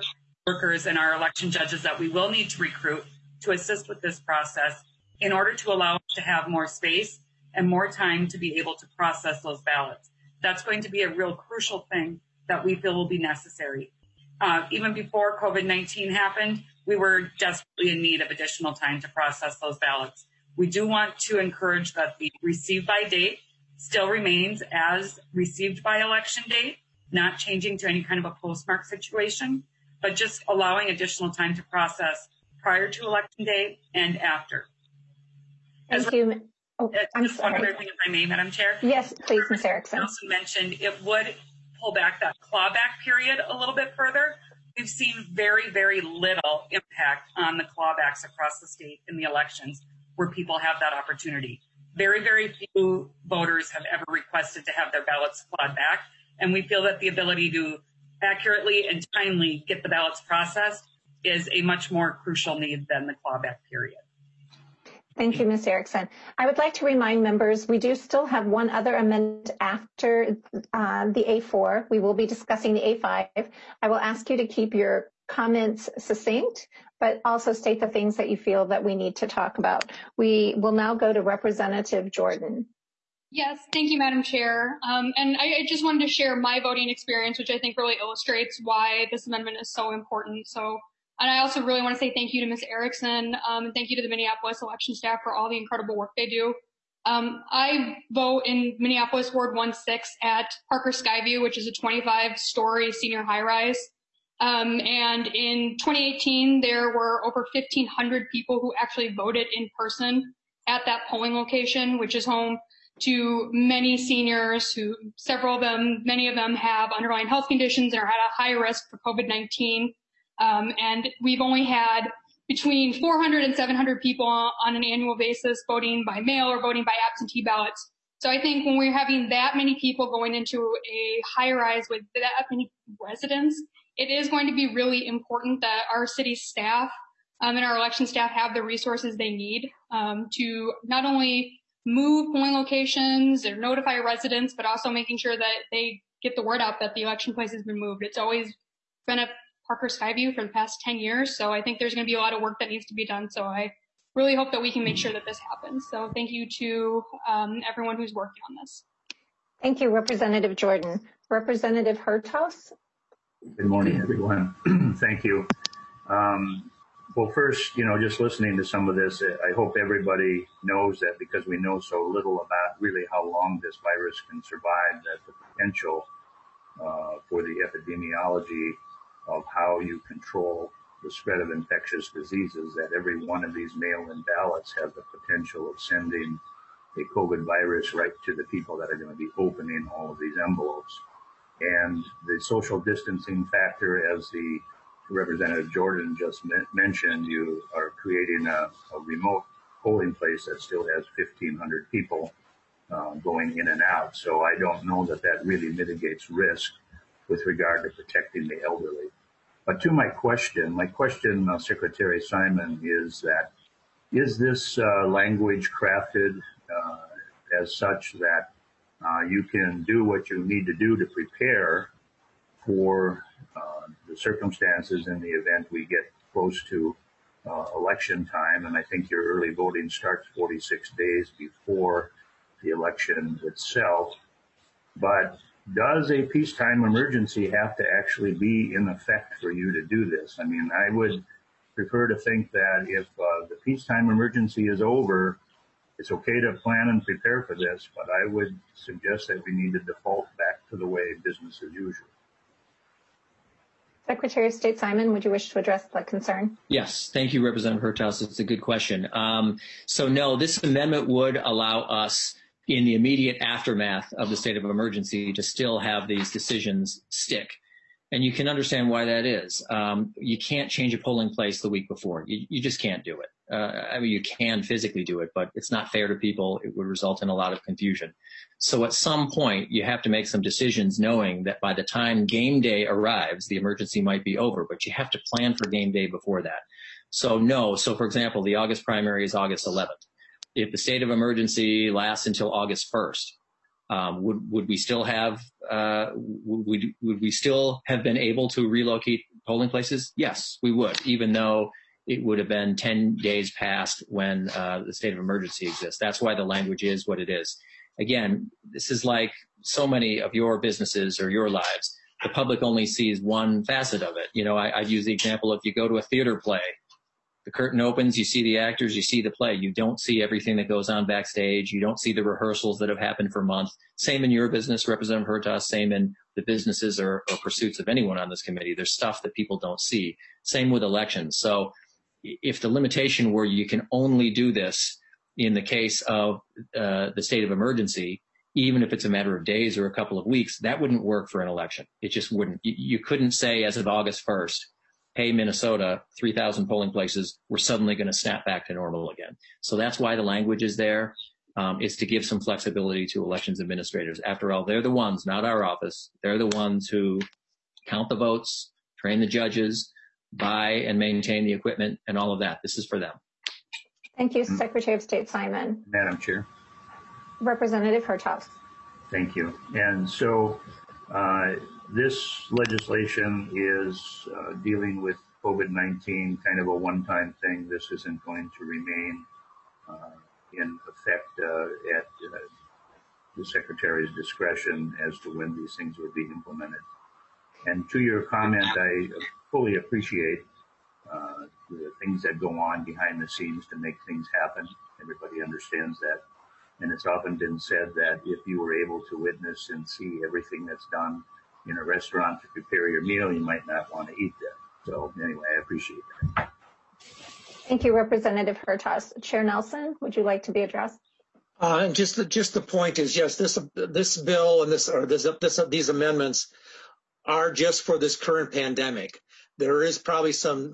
workers and our election judges that we will need to recruit to assist with this process in order to allow us to have more space and more time to be able to process those ballots. That's going to be a real crucial thing that we feel will be necessary. Even before COVID-19 happened, we were desperately in need of additional time to process those ballots. We do want to encourage that the received by date still remains as received by election date, not changing to any kind of a postmark situation, but just allowing additional time to process prior to election day and after. Thank you. Oh, I'm just sorry. one other thing, if I may, Madam Chair. Yes, please, Ms. Erickson. Also mentioned it would pull back that clawback period a little bit further. We've seen very, very little impact on the clawbacks across the state in the elections where people have that opportunity. Very, very few voters have ever requested to have their ballots clawed back, and we feel that the ability to accurately and timely get the ballots processed is a much more crucial need than the clawback period. Thank you, Ms. Erickson. I would like to remind members we do still have one other amendment after the A4. We will be discussing the A5. I will ask you to keep your comments succinct, but also state the things that you feel that we need to talk about. We will now go to Representative Jordan. Yes, thank you, Madam Chair. And I just wanted to share my voting experience, which I think really illustrates why this amendment is so important. And I also really want to say thank you to Ms. Erickson, and thank you to the Minneapolis election staff for all the incredible work they do. I vote in Minneapolis Ward 1-6 at Parker Skyview, which is a 25-story senior high-rise. And in 2018, there were over 1,500 people who actually voted in person at that polling location, which is home to many seniors who, many of them have underlying health conditions and are at a high risk for COVID-19. And we've only had between 400 and 700 people on an annual basis voting by mail or voting by absentee ballots. So I think when we're having that many people going into a high-rise with that many residents, it is going to be really important that our city staff and our election staff have the resources they need to not only move polling locations or notify residents, but also making sure that they get the word out that the election place has been moved. It's always been a Parker Skyview for the past 10 years. So I think there's going to be a lot of work that needs to be done. So I really hope that we can make sure that this happens. So thank you to everyone who's working on this. Thank you, Representative Jordan. Representative Hertaus. Good morning, everyone. Thank you. Well, first, just listening to some of this, I hope everybody knows that because we know so little about really how long this virus can survive, that the potential for the epidemiology of how you control the spread of infectious diseases, that every one of these mail-in ballots has the potential of sending a COVID virus right to the people that are going to be opening all of these envelopes. And the social distancing factor, as the Representative Jordan just mentioned, you are creating a remote polling place that still has 1,500 people going in and out. So I don't know that that really mitigates risk with regard to protecting the elderly. But to my question, Secretary Simon, is this language crafted as such that you can do what you need to do to prepare for the circumstances in the event we get close to election time? And I think your early voting starts 46 days before the election itself. But does a peacetime emergency have to actually be in effect for you to do this? I mean, I would prefer to think that if the peacetime emergency is over, it's okay to plan and prepare for this, but I would suggest that we need to default back to the way business as usual. Secretary of State Simon, would you wish to address that concern? Yes, thank you, Representative Hertaus. It's a good question. So no, this amendment would allow us in the immediate aftermath of the state of emergency to still have these decisions stick. And you can understand why that is. You can't change a polling place the week before. You just can't do it. I mean, you can physically do it, but it's not fair to people. It would result in a lot of confusion. So at some point, you have to make some decisions knowing that by the time game day arrives, the emergency might be over, but you have to plan for game day before that. So no. So for example, the August primary is August 11th. If the state of emergency lasts until August 1st, Would we still have would we still have been able to relocate polling places? Yes, we would, even though it would have been 10 days past when the state of emergency exists. That's why the language is what it is. Again, this is like so many of your businesses or your lives. The public only sees one facet of it. You know, I'd use the example, if you go to a theater play, the curtain opens, you see the actors, you see the play. You don't see everything that goes on backstage. You don't see the rehearsals that have happened for months. Same in your business, Representative Hertaus, same in the businesses or pursuits of anyone on this committee. There's stuff that people don't see. Same with elections. So if the limitation were you can only do this in the case of the state of emergency, even if it's a matter of days or a couple of weeks, that wouldn't work for an election. It just wouldn't. You couldn't say as of August 1st, hey, Minnesota, 3,000 polling places, we're suddenly going to snap back to normal again. So that's why the language is there, is to give some flexibility to elections administrators. After all, they're the ones, not our office. They're the ones who count the votes, train the judges, buy and maintain the equipment, and all of that. This is for them. Thank you, Secretary of State Simon. Madam Chair. Representative Hertaus. Thank you. And so this legislation is dealing with COVID-19, kind of a one-time thing. This isn't going to remain in effect at the Secretary's discretion as to when these things will be implemented. And to your comment, I fully appreciate the things that go on behind the scenes to make things happen. Everybody understands that. And it's often been said that if you were able to witness and see everything that's done in a restaurant to prepare your meal, you might not want to eat there. So anyway, I appreciate that. Thank you, Representative Hertaus. Chair Nelson, would you like to be addressed? And just the point is, yes, this bill and these amendments are just for this current pandemic. There is probably some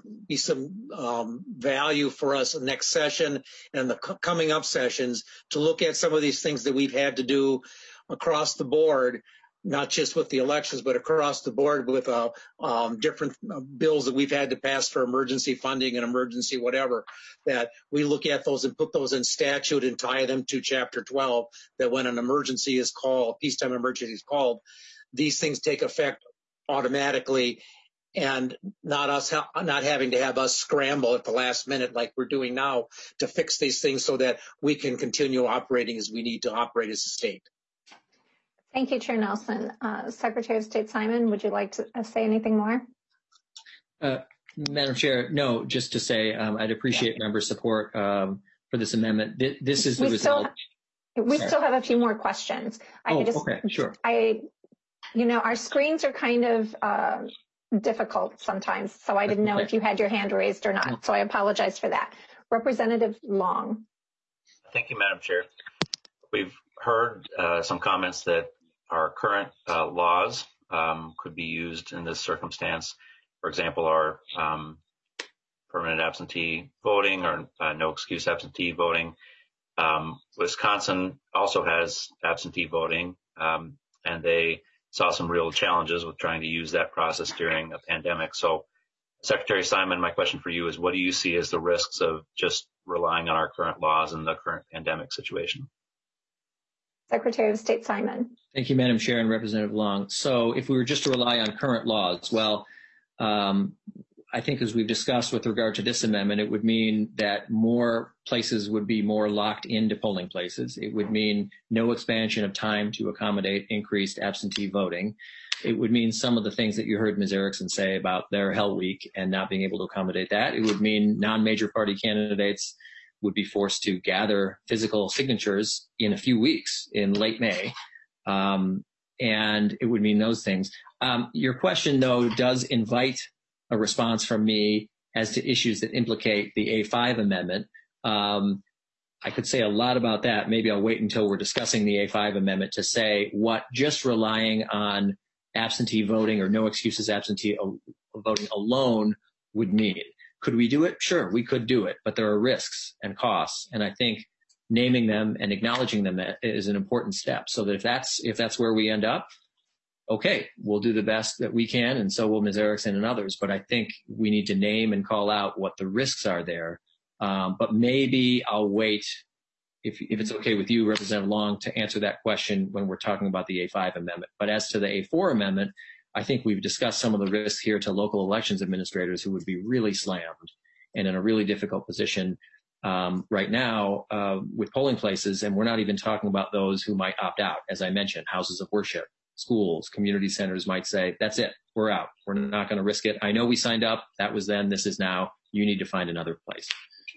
value for us in the next session and the coming up sessions to look at some of these things that we've had to do across the board, not just with the elections, but across the board with different bills that we've had to pass for emergency funding and emergency whatever, that we look at those and put those in statute and tie them to Chapter 12, that when an emergency is called, peacetime emergency is called, these things take effect automatically, and not having to have us scramble at the last minute like we're doing now to fix these things so that we can continue operating as we need to operate as a state. Thank you, Chair Nelson. Secretary of State Simon, would you like to say anything more? Madam Chair, no, just to say I'd appreciate member support for this amendment. This is the result. We still have a few more questions. Okay, sure. Our screens are kind of difficult sometimes, so I didn't know if you had your hand raised or not, so I apologize for that. Representative Long. Thank you, Madam Chair. We've heard some comments that our current laws could be used in this circumstance. For example, our permanent absentee voting or no excuse absentee voting. Wisconsin also has absentee voting, and they saw some real challenges with trying to use that process during a pandemic. So, Secretary Simon, my question for you is, what do you see as the risks of just relying on our current laws in the current pandemic situation? Secretary of State Simon. Thank you, Madam Chair and Representative Long. So if we were just to rely on current laws, well, I think as we've discussed with regard to this amendment, it would mean that more places would be more locked into polling places. It would mean no expansion of time to accommodate increased absentee voting. It would mean some of the things that you heard Ms. Erickson say about their Hell Week and not being able to accommodate that. It would mean non-major party candidates would be forced to gather physical signatures in a few weeks in late May. And it would mean those things. Your question, though, does invite a response from me as to issues that implicate the A5 amendment. I could say a lot about that. Maybe I'll wait until we're discussing the A5 amendment to say what just relying on absentee voting or no excuses absentee voting alone would mean. Could we do it? Sure, we could do it, but there are risks and costs. And I think naming them and acknowledging them is an important step, so that if that's where we end up, okay, we'll do the best that we can, and so will Ms. Erickson and others. But I think we need to name and call out what the risks are there. But maybe I'll wait if it's okay with you, Representative Long, to answer that question when we're talking about the A5 amendment. But as to the A4 amendment, I think we've discussed some of the risks here to local elections administrators who would be really slammed and in a really difficult position right now with polling places. And we're not even talking about those who might opt out. As I mentioned, houses of worship, schools, community centers might say, that's it, we're out. We're not going to risk it. I know we signed up. That was then. This is now. You need to find another place.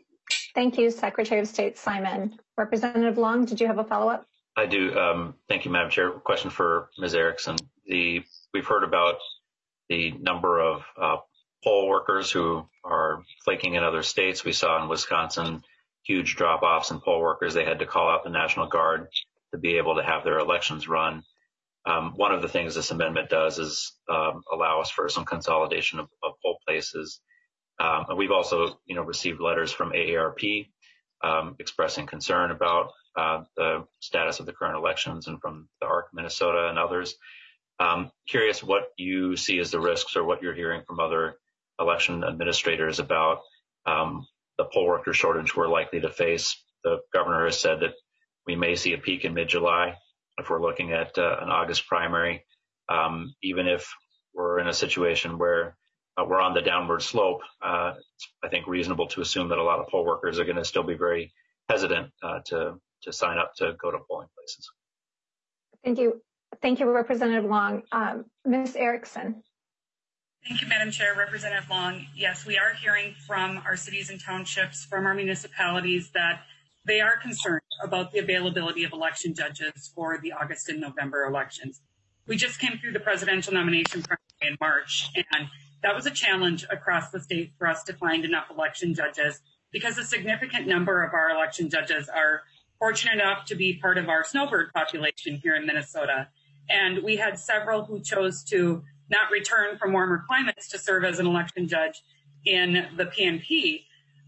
Thank you, Secretary of State Simon. Representative Long, did you have a follow-up? I do. Thank you, Madam Chair. Question for Ms. Erickson. We've heard about the number of poll workers who are flaking in other states. We saw in Wisconsin huge drop-offs in poll workers. They had to call out the National Guard to be able to have their elections run. One of the things this amendment does is allow us for some consolidation of poll places. And we've also, received letters from AARP expressing concern about the status of the current elections, and from the ARC Minnesota and others. Curious what you see as the risks, or what you're hearing from other election administrators about the poll worker shortage we're likely to face. The governor has said that we may see a peak in mid-July if we're looking at an August primary, even if we're in a situation where we're on the downward slope. It's, I think, reasonable to assume that a lot of poll workers are going to still be very hesitant to sign up to go to polling places. Thank you. Thank you, Representative Long. Ms. Erickson. Thank you, Madam Chair. Representative Long, yes, we are hearing from our cities and townships, from our municipalities, that they are concerned about the availability of election judges for the August and November elections. We just came through the presidential nomination primary in March, and that was a challenge across the state for us to find enough election judges, because a significant number of our election judges are fortunate enough to be part of our snowbird population here in Minnesota. And we had several who chose to not return from warmer climates to serve as an election judge in the PNP.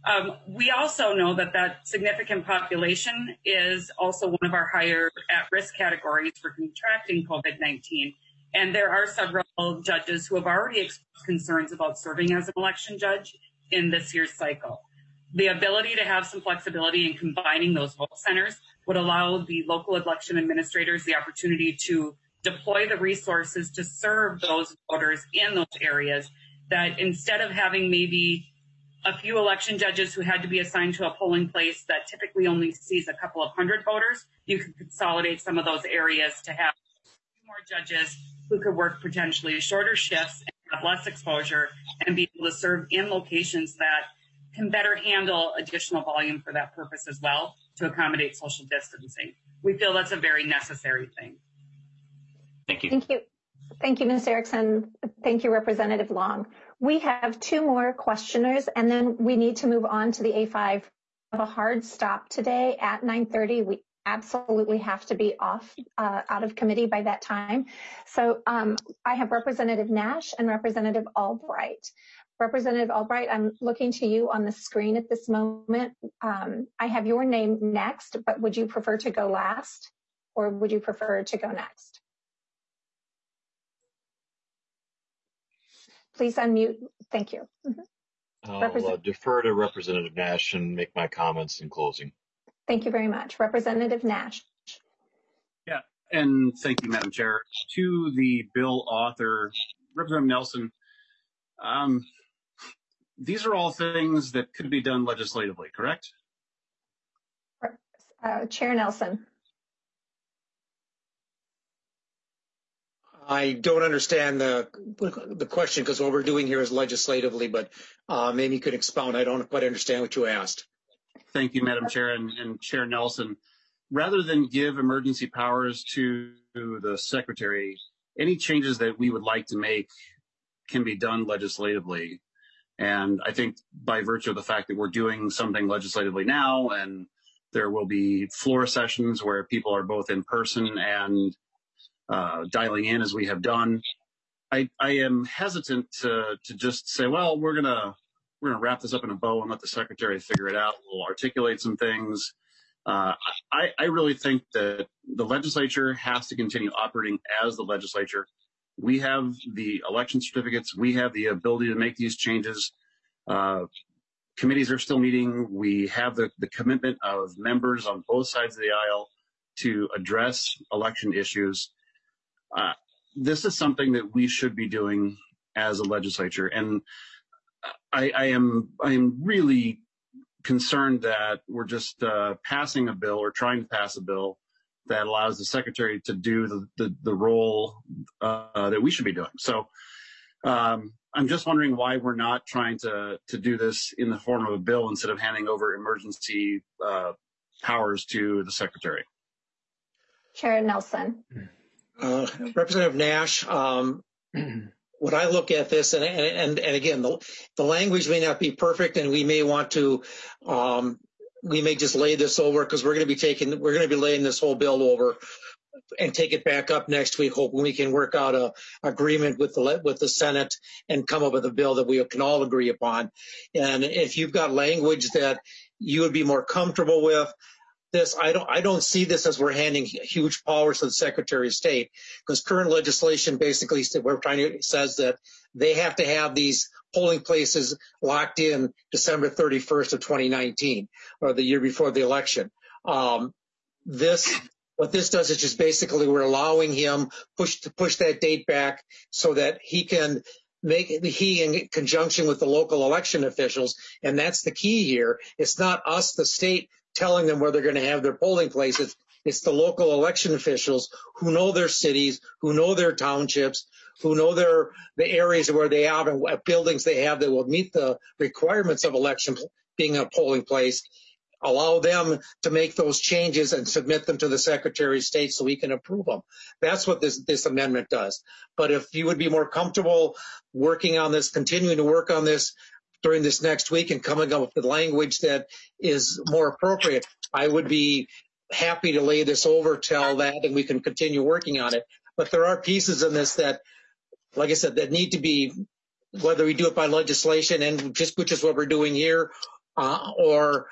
We also know that that significant population is also one of our higher at-risk categories for contracting COVID-19. And there are several judges who have already expressed concerns about serving as an election judge in this year's cycle. The ability to have some flexibility in combining those vote centers would allow the local election administrators the opportunity to deploy the resources to serve those voters in those areas, that instead of having maybe a few election judges who had to be assigned to a polling place that typically only sees a couple of hundred voters, you could consolidate some of those areas to have more judges who could work potentially shorter shifts and have less exposure, and be able to serve in locations that can better handle additional volume for that purpose as well, to accommodate social distancing. We feel that's a very necessary thing. Thank you. Thank you. Thank you, Ms. Erickson. Thank you, Representative Long. We have two more questioners, and then we need to move on to the A5. We have a hard stop today at 9:30. We absolutely have to be off out of committee by that time. So I have Representative Nash and Representative Albright. Representative Albright, I'm looking to you on the screen at this moment. I have your name next, but would you prefer to go last, or would you prefer to go next? Please unmute. Thank you. I'll defer to Representative Nash and make my comments in closing. Thank you very much. Representative Nash. Yeah, and thank you, Madam Chair. To the bill author, Representative Nelson, these are all things that could be done legislatively, correct? Chair Nelson. I don't understand the question, because what we're doing here is legislatively, but maybe you could expound. I don't quite understand what you asked. Thank you, Madam Chair, and Chair Nelson. Rather than give emergency powers to the Secretary, any changes that we would like to make can be done legislatively. And I think by virtue of the fact that we're doing something legislatively now, and there will be floor sessions where people are both in person and dialing in, as we have done, I am hesitant to just say, well, we're gonna wrap this up in a bow and let the Secretary figure it out. We'll articulate some things. I really think that the legislature has to continue operating as the legislature. We have the election certificates. We have the ability to make these changes. committees are still meeting. We have the commitment of members on both sides of the aisle to address election issues. This is something that we should be doing as a legislature, and I am really concerned that we're just passing a bill or trying to pass a bill that allows the secretary to do the role that we should be doing. So I'm just wondering why we're not trying to do this in the form of a bill instead of handing over emergency powers to the secretary. Chair Nelson. Representative Nash, when I look at this, and again, the language may not be perfect, and we may want to, we may just lay this over because we're going to be laying this whole bill over and take it back up next week, hoping we can work out a agreement with the Senate and come up with a bill that we can all agree upon. And if you've got language that you would be more comfortable with, this, I don't see this as we're handing huge powers to the Secretary of State, because current legislation basically says that they have to have these polling places locked in December 31st of 2019, or the year before the election. What this does is just basically we're allowing him to push that date back so that he can in conjunction with the local election officials, and that's the key here. It's not us, the state, telling them where they're going to have their polling places. It's the local election officials who know their cities, who know their townships, who know the areas where they have and what buildings they have that will meet the requirements of election being a polling place. Allow them to make those changes and submit them to the Secretary of State so we can approve them. That's what this amendment does. But if you would be more comfortable working on this, continuing to work on this during this next week and coming up with language that is more appropriate, I would be happy to lay this over till that and we can continue working on it. But there are pieces in this that, like I said, that need to be, whether we do it by legislation and just which is what we're doing here, or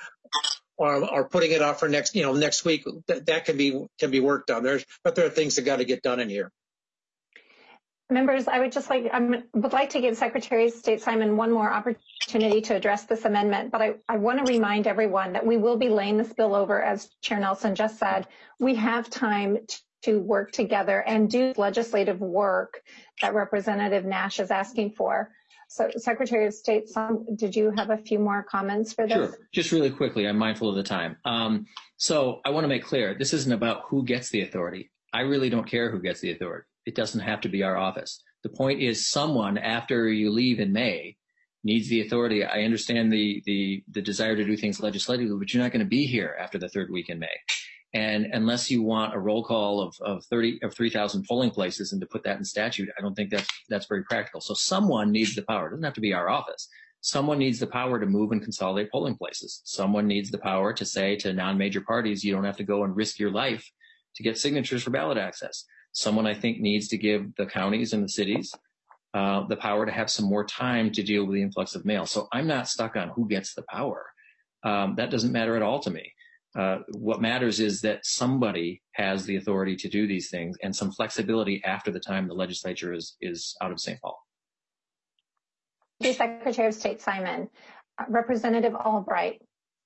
putting it off for next week, that can be worked on. But there are things that got to get done in here. Members, I would like to give Secretary of State Simon one more opportunity to address this amendment, but I want to remind everyone that we will be laying this bill over, as Chair Nelson just said. We have time to work together and do legislative work that Representative Nash is asking for. So, Secretary of State, did you have a few more comments for this? Sure. Just really quickly, I'm mindful of the time. So I want to make clear, this isn't about who gets the authority. I really don't care who gets the authority. It doesn't have to be our office. The point is someone, after you leave in May, needs the authority. I understand the desire to do things legislatively, but you're not going to be here after the third week in May. And unless you want a roll call of 3,000 polling places and to put that in statute, I don't think that's very practical. So someone needs the power. It doesn't have to be our office. Someone needs the power to move and consolidate polling places. Someone needs the power to say to non-major parties, you don't have to go and risk your life to get signatures for ballot access. Someone, I think, needs to give the counties and the cities the power to have some more time to deal with the influx of mail. So I'm not stuck on who gets the power. That doesn't matter at all to me. What matters is that somebody has the authority to do these things and some flexibility after the time the legislature is out of St. Paul. Thank you, Secretary of State Simon. Representative Albright.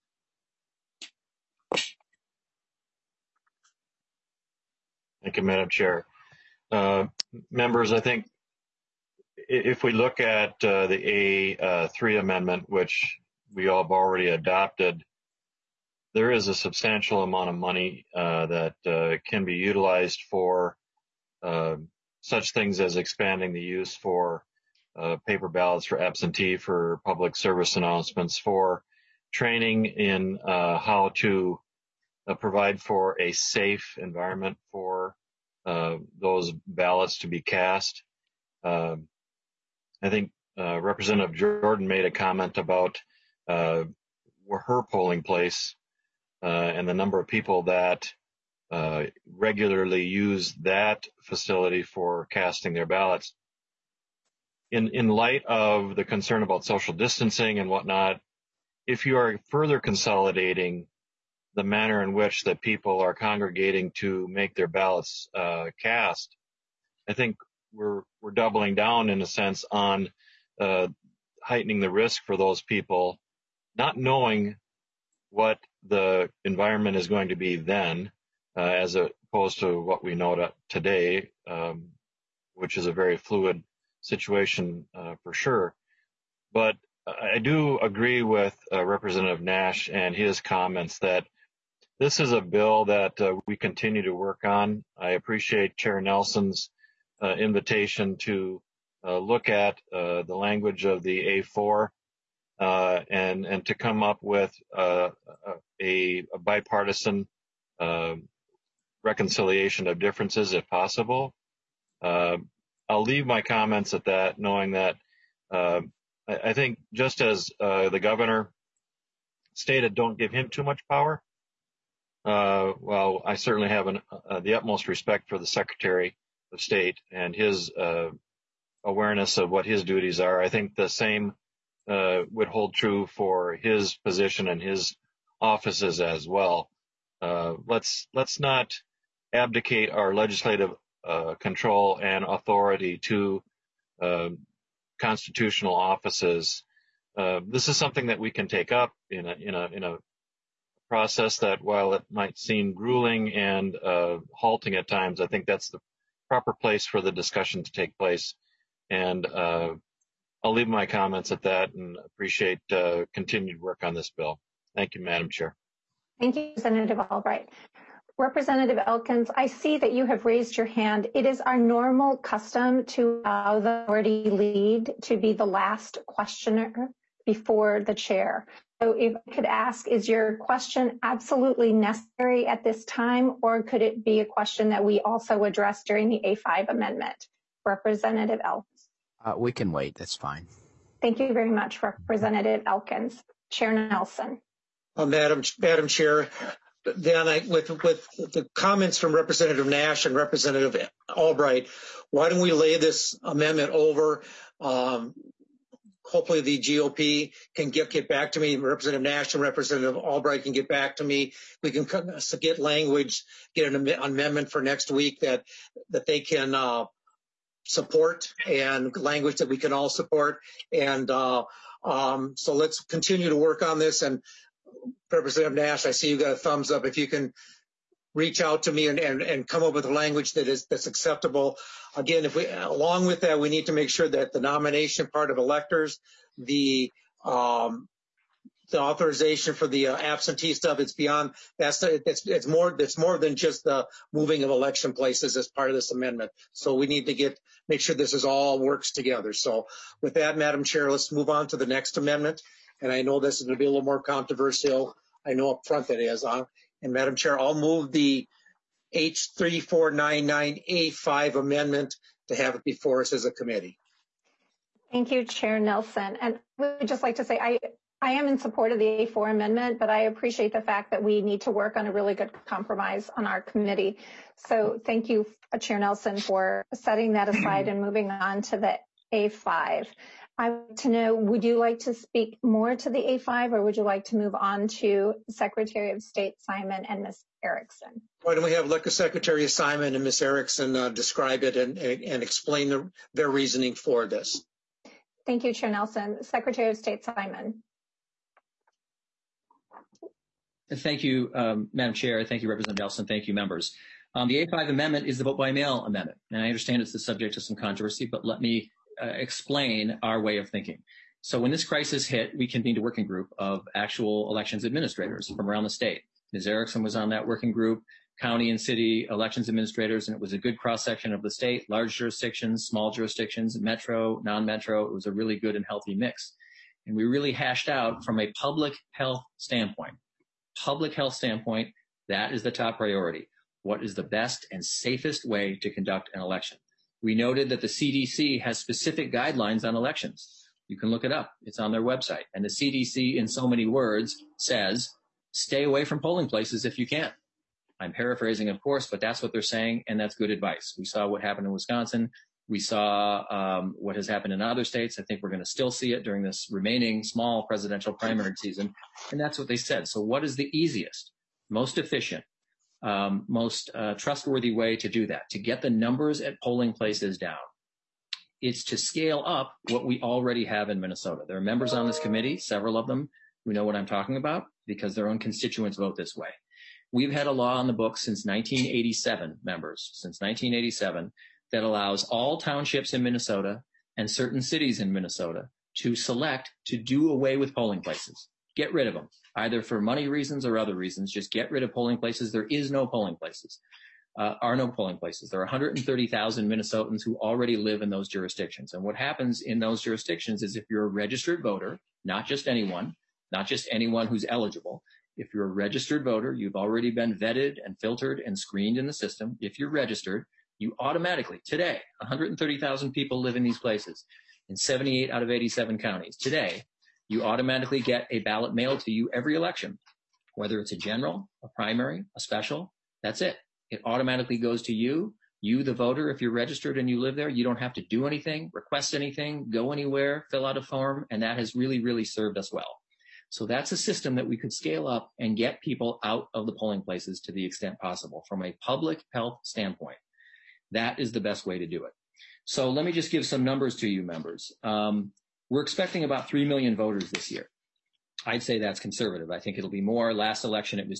Thank you, Madam Chair. Members, I think if we look at the A3 amendment, which we all have already adopted, there is a substantial amount of money that can be utilized for such things as expanding the use for paper ballots, for absentee, for public service announcements, for training in how to provide for a safe environment for those ballots to be cast. I think Representative Jordan made a comment about her polling place and the number of people that regularly use that facility for casting their ballots. In light of the concern about social distancing and whatnot, if you are further consolidating the manner in which that people are congregating to make their ballots cast, I think we're doubling down in a sense on heightening the risk for those people not knowing what the environment is going to be then, as opposed to what we know today, which is a very fluid situation for sure. But I do agree with Representative Nash and his comments that this is a bill that we continue to work on. I appreciate Chair Nelson's invitation to look at the language of the A4 and to come up with a bipartisan reconciliation of differences if possible. I'll leave my comments at that, knowing that I think just as the governor stated, don't give him too much power. Well, I certainly have the utmost respect for the Secretary of State and his awareness of what his duties are. I think the same would hold true for his position and his offices as well. Let's not abdicate our legislative control and authority to constitutional offices. This is something that we can take up in a process that, while it might seem grueling and halting at times, I think that's the proper place for the discussion to take place. And I'll leave my comments at that and appreciate continued work on this bill. Thank you, Madam Chair. Thank you, Representative Albright. Representative Elkins, I see that you have raised your hand. It is our normal custom to allow the majority lead to be the last questioner before the chair. So if I could ask, is your question absolutely necessary at this time, or could it be a question that we also address during the A5 amendment? Representative Elkins. We can wait. That's fine. Thank you very much, Representative Elkins. Chair Nelson. Madam Chair, then with the comments from Representative Nash and Representative Albright, why don't we lay this amendment over? Hopefully the GOP can get back to me. Representative Nash and Representative Albright can get back to me. We can get language, get an amendment for next week that they can support, and language that we can all support. And so let's continue to work on this. And Representative Nash, I see you got a thumbs up. If you can reach out to me and come up with a language that's acceptable. Again, along with that, we need to make sure that the nomination part of electors, the authorization for the absentee stuff, it's beyond it's more than just the moving of election places as part of this amendment. So we need to make sure this all works together. So with that, Madam Chair, let's move on to the next amendment. And I know this is going to be a little more controversial. I know up front that is. And Madam Chair, I'll move the H3499A5 amendment to have it before us as a committee. Thank you, Chair Nelson. And I would just like to say I am in support of the A4 amendment, but I appreciate the fact that we need to work on a really good compromise on our committee. So thank you, Chair Nelson, for setting that aside and moving on to the A5. I want to know, would you like to speak more to the A5, or would you like to move on to Secretary of State Simon and Ms. Erickson? Why don't we have Secretary Simon and Ms. Erickson describe it and explain their reasoning for this. Thank you, Chair Nelson. Secretary of State Simon. Thank you, Madam Chair. Thank you, Representative Nelson. Thank you, members. The A5 amendment is the vote by mail amendment. And I understand it's the subject of some controversy, but let me explain our way of thinking. So when this crisis hit, we convened a working group of actual elections administrators from around the state. Ms. Erickson was on that working group, county and city elections administrators, and it was a good cross-section of the state, large jurisdictions, small jurisdictions, metro, non-metro. It was a really good and healthy mix. And we really hashed out from a public health standpoint, that is the top priority. What is the best and safest way to conduct an election? We noted that the CDC has specific guidelines on elections. You can look it up. It's on their website. And the CDC, in so many words, says, stay away from polling places if you can. I'm paraphrasing, of course, but that's what they're saying, and that's good advice. We saw what happened in Wisconsin. We saw what has happened in other states. I think we're going to still see it during this remaining small presidential primary season, and that's what they said. So what is the easiest, most efficient, most trustworthy way to do that, to get the numbers at polling places down? It's to scale up what we already have in Minnesota. There are members on this committee, several of them, who know what I'm talking about because their own constituents vote this way. We've had a law on the books since 1987, members, since 1987, that allows all townships in Minnesota and certain cities in Minnesota to select to do away with polling places. Get rid of them, either for money reasons or other reasons. Just get rid of polling places. There is no polling places. Are no polling places. There are 130,000 Minnesotans who already live in those jurisdictions. And what happens in those jurisdictions is if you're a registered voter, not just anyone who's eligible, if you're a registered voter, you've already been vetted and filtered and screened in the system. If you're registered, you automatically, today, 130,000 people live in these places in 78 out of 87 counties. Today, you automatically get a ballot mailed to you every election, whether it's a general, a primary, a special, that's it. It automatically goes to you, the voter. If you're registered and you live there, you don't have to do anything, request anything, go anywhere, fill out a form, and that has really, really served us well. So that's a system that we could scale up and get people out of the polling places to the extent possible from a public health standpoint. That is the best way to do it. So let me just give some numbers to you, members. We're expecting about 3 million voters this year. I'd say that's conservative. I think it'll be more. Last election, it was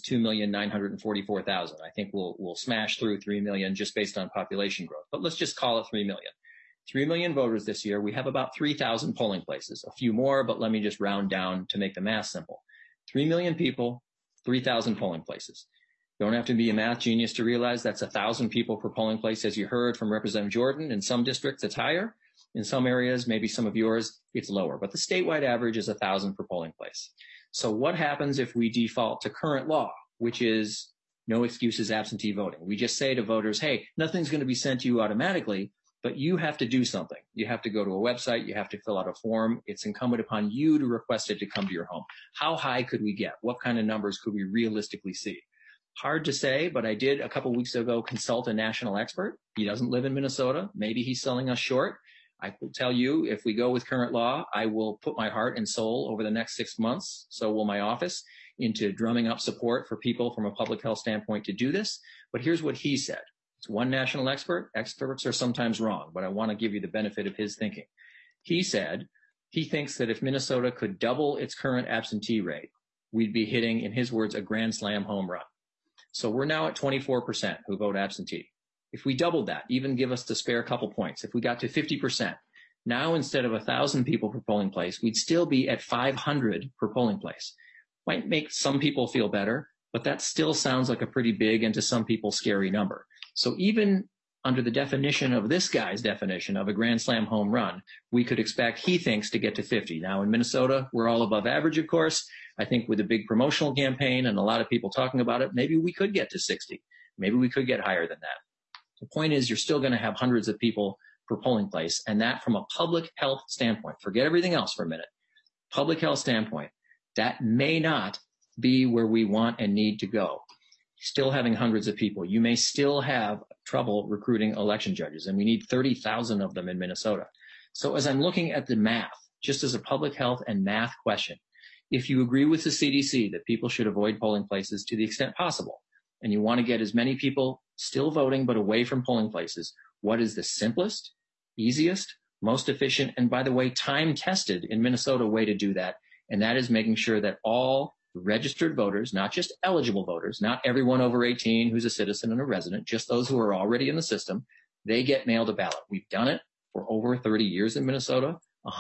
2,944,000. I think we'll smash through 3 million just based on population growth. But let's just call it 3 million. 3 million voters this year. We have about 3,000 polling places, a few more, but let me just round down to make the math simple. 3 million people, 3,000 polling places. Don't have to be a math genius to realize that's 1,000 people per polling place, as you heard from Representative Jordan. In some districts, it's higher. In some areas, maybe some of yours, it's lower. But the statewide average is 1,000 per polling place. So what happens if we default to current law, which is no excuses absentee voting? We just say to voters, hey, nothing's going to be sent to you automatically, but you have to do something. You have to go to a website. You have to fill out a form. It's incumbent upon you to request it to come to your home. How high could we get? What kind of numbers could we realistically see? Hard to say, but I did a couple of weeks ago consult a national expert. He doesn't live in Minnesota. Maybe he's selling us short. I will tell you, if we go with current law, I will put my heart and soul over the next 6 months, so will my office, into drumming up support for people from a public health standpoint to do this. But here's what he said. It's one national expert. Experts are sometimes wrong, but I want to give you the benefit of his thinking. He said he thinks that if Minnesota could double its current absentee rate, we'd be hitting, in his words, a grand slam home run. So we're now at 24% who vote absentee. If we doubled that, even give us the spare couple points, if we got to 50%, now instead of 1,000 people per polling place, we'd still be at 500 per polling place. Might make some people feel better, but that still sounds like a pretty big and to some people scary number. So even under the definition of this guy's definition of a grand slam home run, we could expect, he thinks, to get to 50. Now in Minnesota, we're all above average, of course. I think with a big promotional campaign and a lot of people talking about it, maybe we could get to 60. Maybe we could get higher than that. The point is, you're still going to have hundreds of people per polling place, and that from a public health standpoint, forget everything else for a minute, public health standpoint, that may not be where we want and need to go. Still having hundreds of people. You may still have trouble recruiting election judges, and we need 30,000 of them in Minnesota. So as I'm looking at the math, just as a public health and math question, if you agree with the CDC that people should avoid polling places to the extent possible, and you want to get as many people still voting but away from polling places, what is the simplest, easiest, most efficient, and by the way, time-tested in Minnesota way to do that? And that is making sure that all registered voters, not just eligible voters, not everyone over 18 who's a citizen and a resident, just those who are already in the system, they get mailed a ballot. We've done it for over 30 years in Minnesota.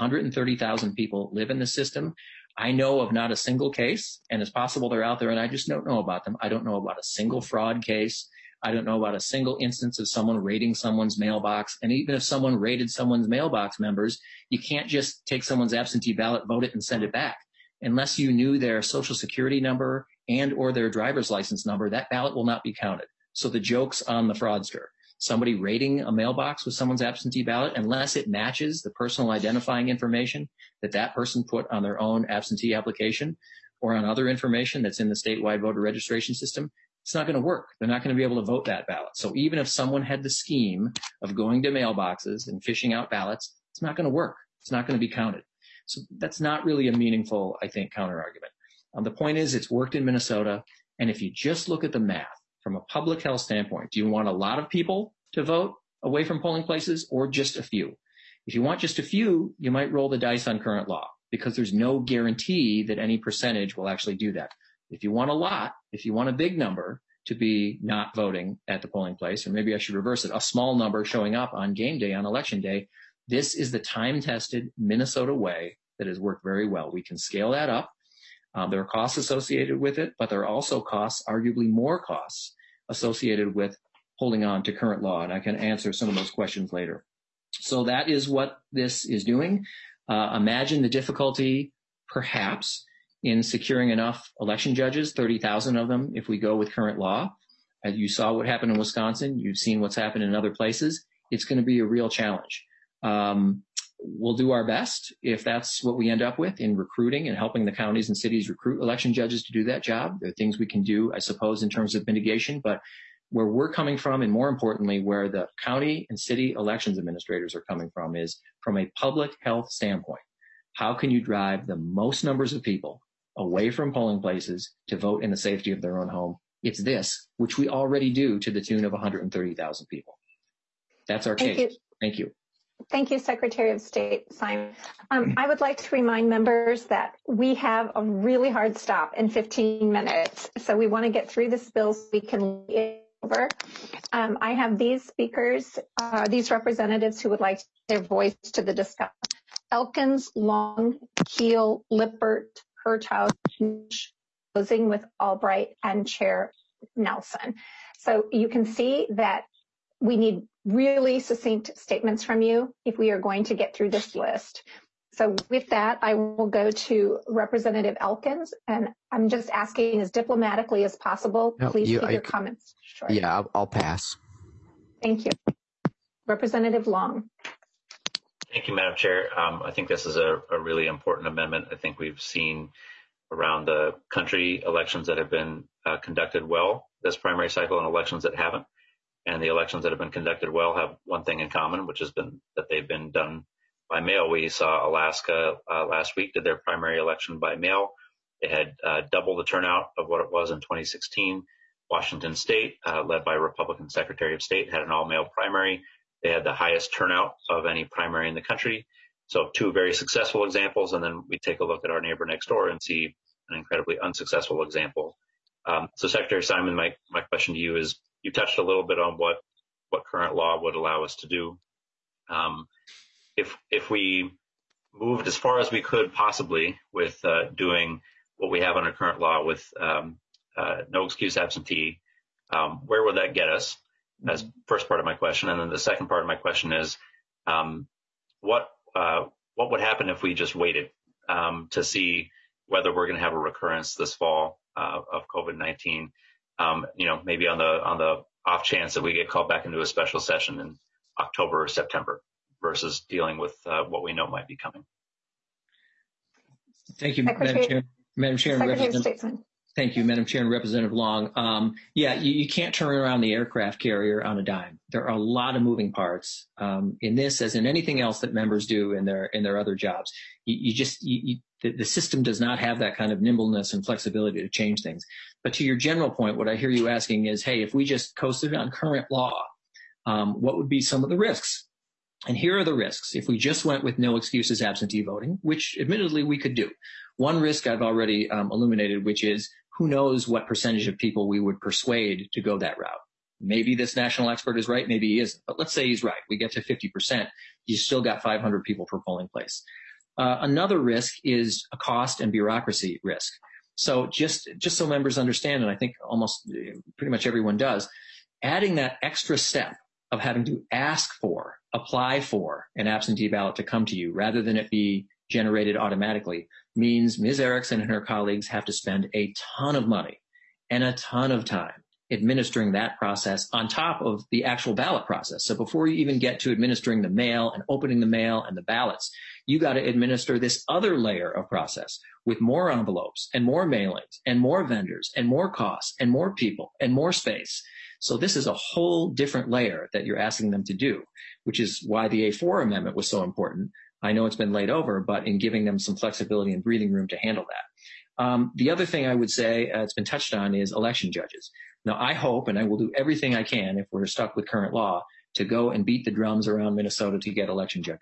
130,000 people live in the system. I know of not a single case, and it's possible they're out there and I just don't know about them. I don't know about a single fraud case. I don't know about a single instance of someone raiding someone's mailbox. And even if someone raided someone's mailbox, members, you can't just take someone's absentee ballot, vote it, and send it back. Unless you knew their social security number and or their driver's license number, that ballot will not be counted. So the joke's on the fraudster. Somebody raiding a mailbox with someone's absentee ballot, unless it matches the personal identifying information that that person put on their own absentee application or on other information that's in the statewide voter registration system, it's not going to work. They're not going to be able to vote that ballot. So even if someone had the scheme of going to mailboxes and fishing out ballots, it's not going to work. It's not going to be counted. So that's not really a meaningful, I think, counter-argument. The point is, it's worked in Minnesota. And if you just look at the math from a public health standpoint, do you want a lot of people to vote away from polling places or just a few? If you want just a few, you might roll the dice on current law because there's no guarantee that any percentage will actually do that. If you want a lot, if you want a big number to be not voting at the polling place, or maybe I should reverse it, a small number showing up on game day, on election day, this is the time-tested Minnesota way that has worked very well. We can scale that up. There are costs associated with it, but there are also costs, arguably more costs, associated with holding on to current law, and I can answer some of those questions later. So that is what this is doing. Imagine the difficulty, perhaps, in securing enough election judges, 30,000 of them, if we go with current law. As you saw what happened in Wisconsin, you've seen what's happened in other places. It's going to be a real challenge. We'll do our best if that's what we end up with in recruiting and helping the counties and cities recruit election judges to do that job. There are things we can do, I suppose, in terms of mitigation, but where we're coming from, and more importantly, where the county and city elections administrators are coming from, is from a public health standpoint. How can you drive the most numbers of people away from polling places to vote in the safety of their own home? It's this, which we already do to the tune of 130,000 people. That's our case. Thank you. Thank you, Secretary of State Simon. I would like to remind members that we have a really hard stop in 15 minutes. So we want to get through this bill so we can over. I have these speakers, these representatives who would like their voice to the discussion. Elkins, Long, Keel, Lippert, Hertaus, closing with Albright and Chair Nelson. So you can see that we need really succinct statements from you if we are going to get through this list. So with that, I will go to Representative Elkins, and I'm just asking as diplomatically as possible, please keep your comments short. Yeah, I'll pass. Thank you. Representative Long. Thank you, Madam Chair. I think this is a really important amendment. I think we've seen around the country elections that have been conducted well this primary cycle and elections that haven't. And the elections that have been conducted well have one thing in common, which has been that they've been done by mail. We saw Alaska last week did their primary election by mail. They had double the turnout of what it was in 2016. Washington State, led by Republican Secretary of State, had an all-mail primary. They had the highest turnout of any primary in the country. So two very successful examples, and then we take a look at our neighbor next door and see an incredibly unsuccessful example. So Secretary Simon, my question to you is, you touched a little bit on what current law would allow us to do. If we moved as far as we could possibly with doing what we have under current law with no excuse absentee, where would that get us? That's the first part of my question. And then the second part of my question is, what would happen if we just waited to see whether we're going to have a recurrence this fall of COVID-19? Maybe on the off chance that we get called back into a special session in October or September versus dealing with what we know might be coming. Thank you, Madam Chair. Madam Chair and Representative. Thank you, Madam Chair and Representative Long. You can't turn around the aircraft carrier on a dime. There are a lot of moving parts in this, as in anything else that members do in their other jobs. The system does not have that kind of nimbleness and flexibility to change things. But to your general point, what I hear you asking is, hey, if we just coasted on current law, what would be some of the risks? And here are the risks. If we just went with no excuses absentee voting, which admittedly we could do. One risk I've already illuminated, which is who knows what percentage of people we would persuade to go that route. Maybe this national expert is right, maybe he isn't. But let's say he's right. We get to 50%. You still got 500 people per polling place. Another risk is a cost and bureaucracy risk. So just so members understand, and I think almost pretty much everyone does, adding that extra step of having to apply for an absentee ballot to come to you rather than it be generated automatically means Ms. Erickson and her colleagues have to spend a ton of money and a ton of time administering that process on top of the actual ballot process. So before you even get to administering the mail and opening the mail and the ballots, you got to administer this other layer of process with more envelopes and more mailings and more vendors and more costs and more people and more space. So this is a whole different layer that you're asking them to do, which is why the A4 amendment was so important. I know it's been laid over, but in giving them some flexibility and breathing room to handle that. The other thing I would say, it's been touched on, is election judges. Now, I hope, and I will do everything I can if we're stuck with current law, to go and beat the drums around Minnesota to get election judges.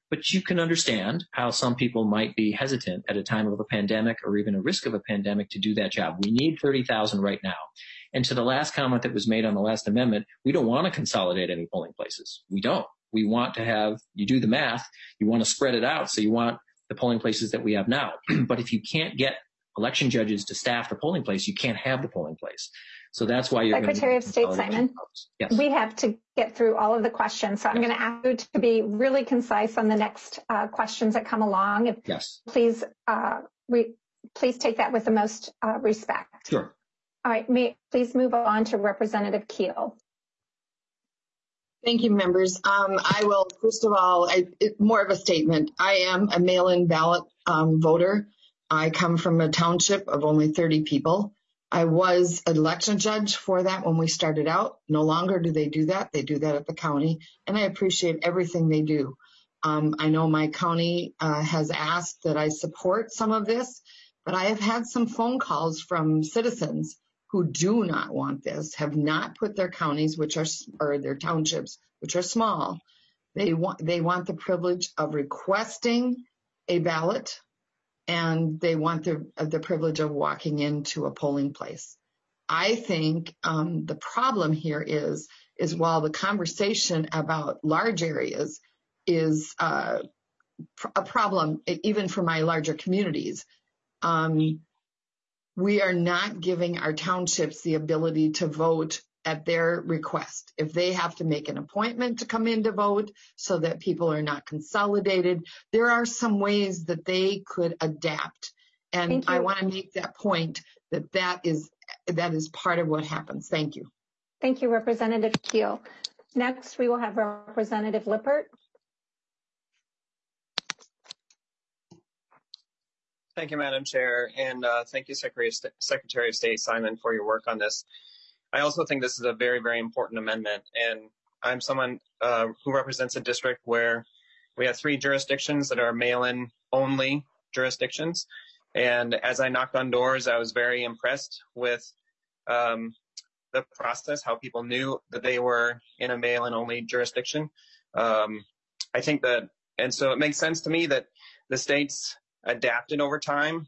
But you can understand how some people might be hesitant at a time of a pandemic or even a risk of a pandemic to do that job. We need 30,000 right now. And to the last comment that was made on the last amendment, we don't want to consolidate any polling places. We don't. We want to have, you do the math, you want to spread it out. So you want the polling places that we have now. But if you can't get election judges to staff the polling place, you can't have the polling place. So that's why you're Secretary of State Simon, yes. We have to get through all of the questions. So I'm going to ask you to be really concise on the next questions that come along. Yes. Please, please take that with the most respect. Sure. All right, please move on to Representative Keel. Thank you, members. I will, first of all, more of a statement. I am a mail-in ballot voter. I come from a township of only 30 people. I was an election judge for that when we started out. No longer do they do that. They do that at the county, and I appreciate everything they do. I know my county has asked that I support some of this, but I have had some phone calls from citizens who do not want this, have not put their counties, or their townships, which are small. They want the privilege of requesting a ballot, and they want the privilege of walking into a polling place. I think the problem here is while the conversation about large areas is a problem, even for my larger communities, we are not giving our townships the ability to vote at their request. If they have to make an appointment to come in to vote so that people are not consolidated, there are some ways that they could adapt. And I want to make that point that is part of what happens. Thank you. Thank you, Representative Keel. Next, we will have Representative Lippert. Thank you, Madam Chair, and thank you, Secretary of State Simon, for your work on this. I also think this is a very, very important amendment, and I'm someone who represents a district where we have 3 jurisdictions that are mail-in only jurisdictions. And as I knocked on doors, I was very impressed with the process, how people knew that they were in a mail-in only jurisdiction. I think that, and so it makes sense to me that the states adapted over time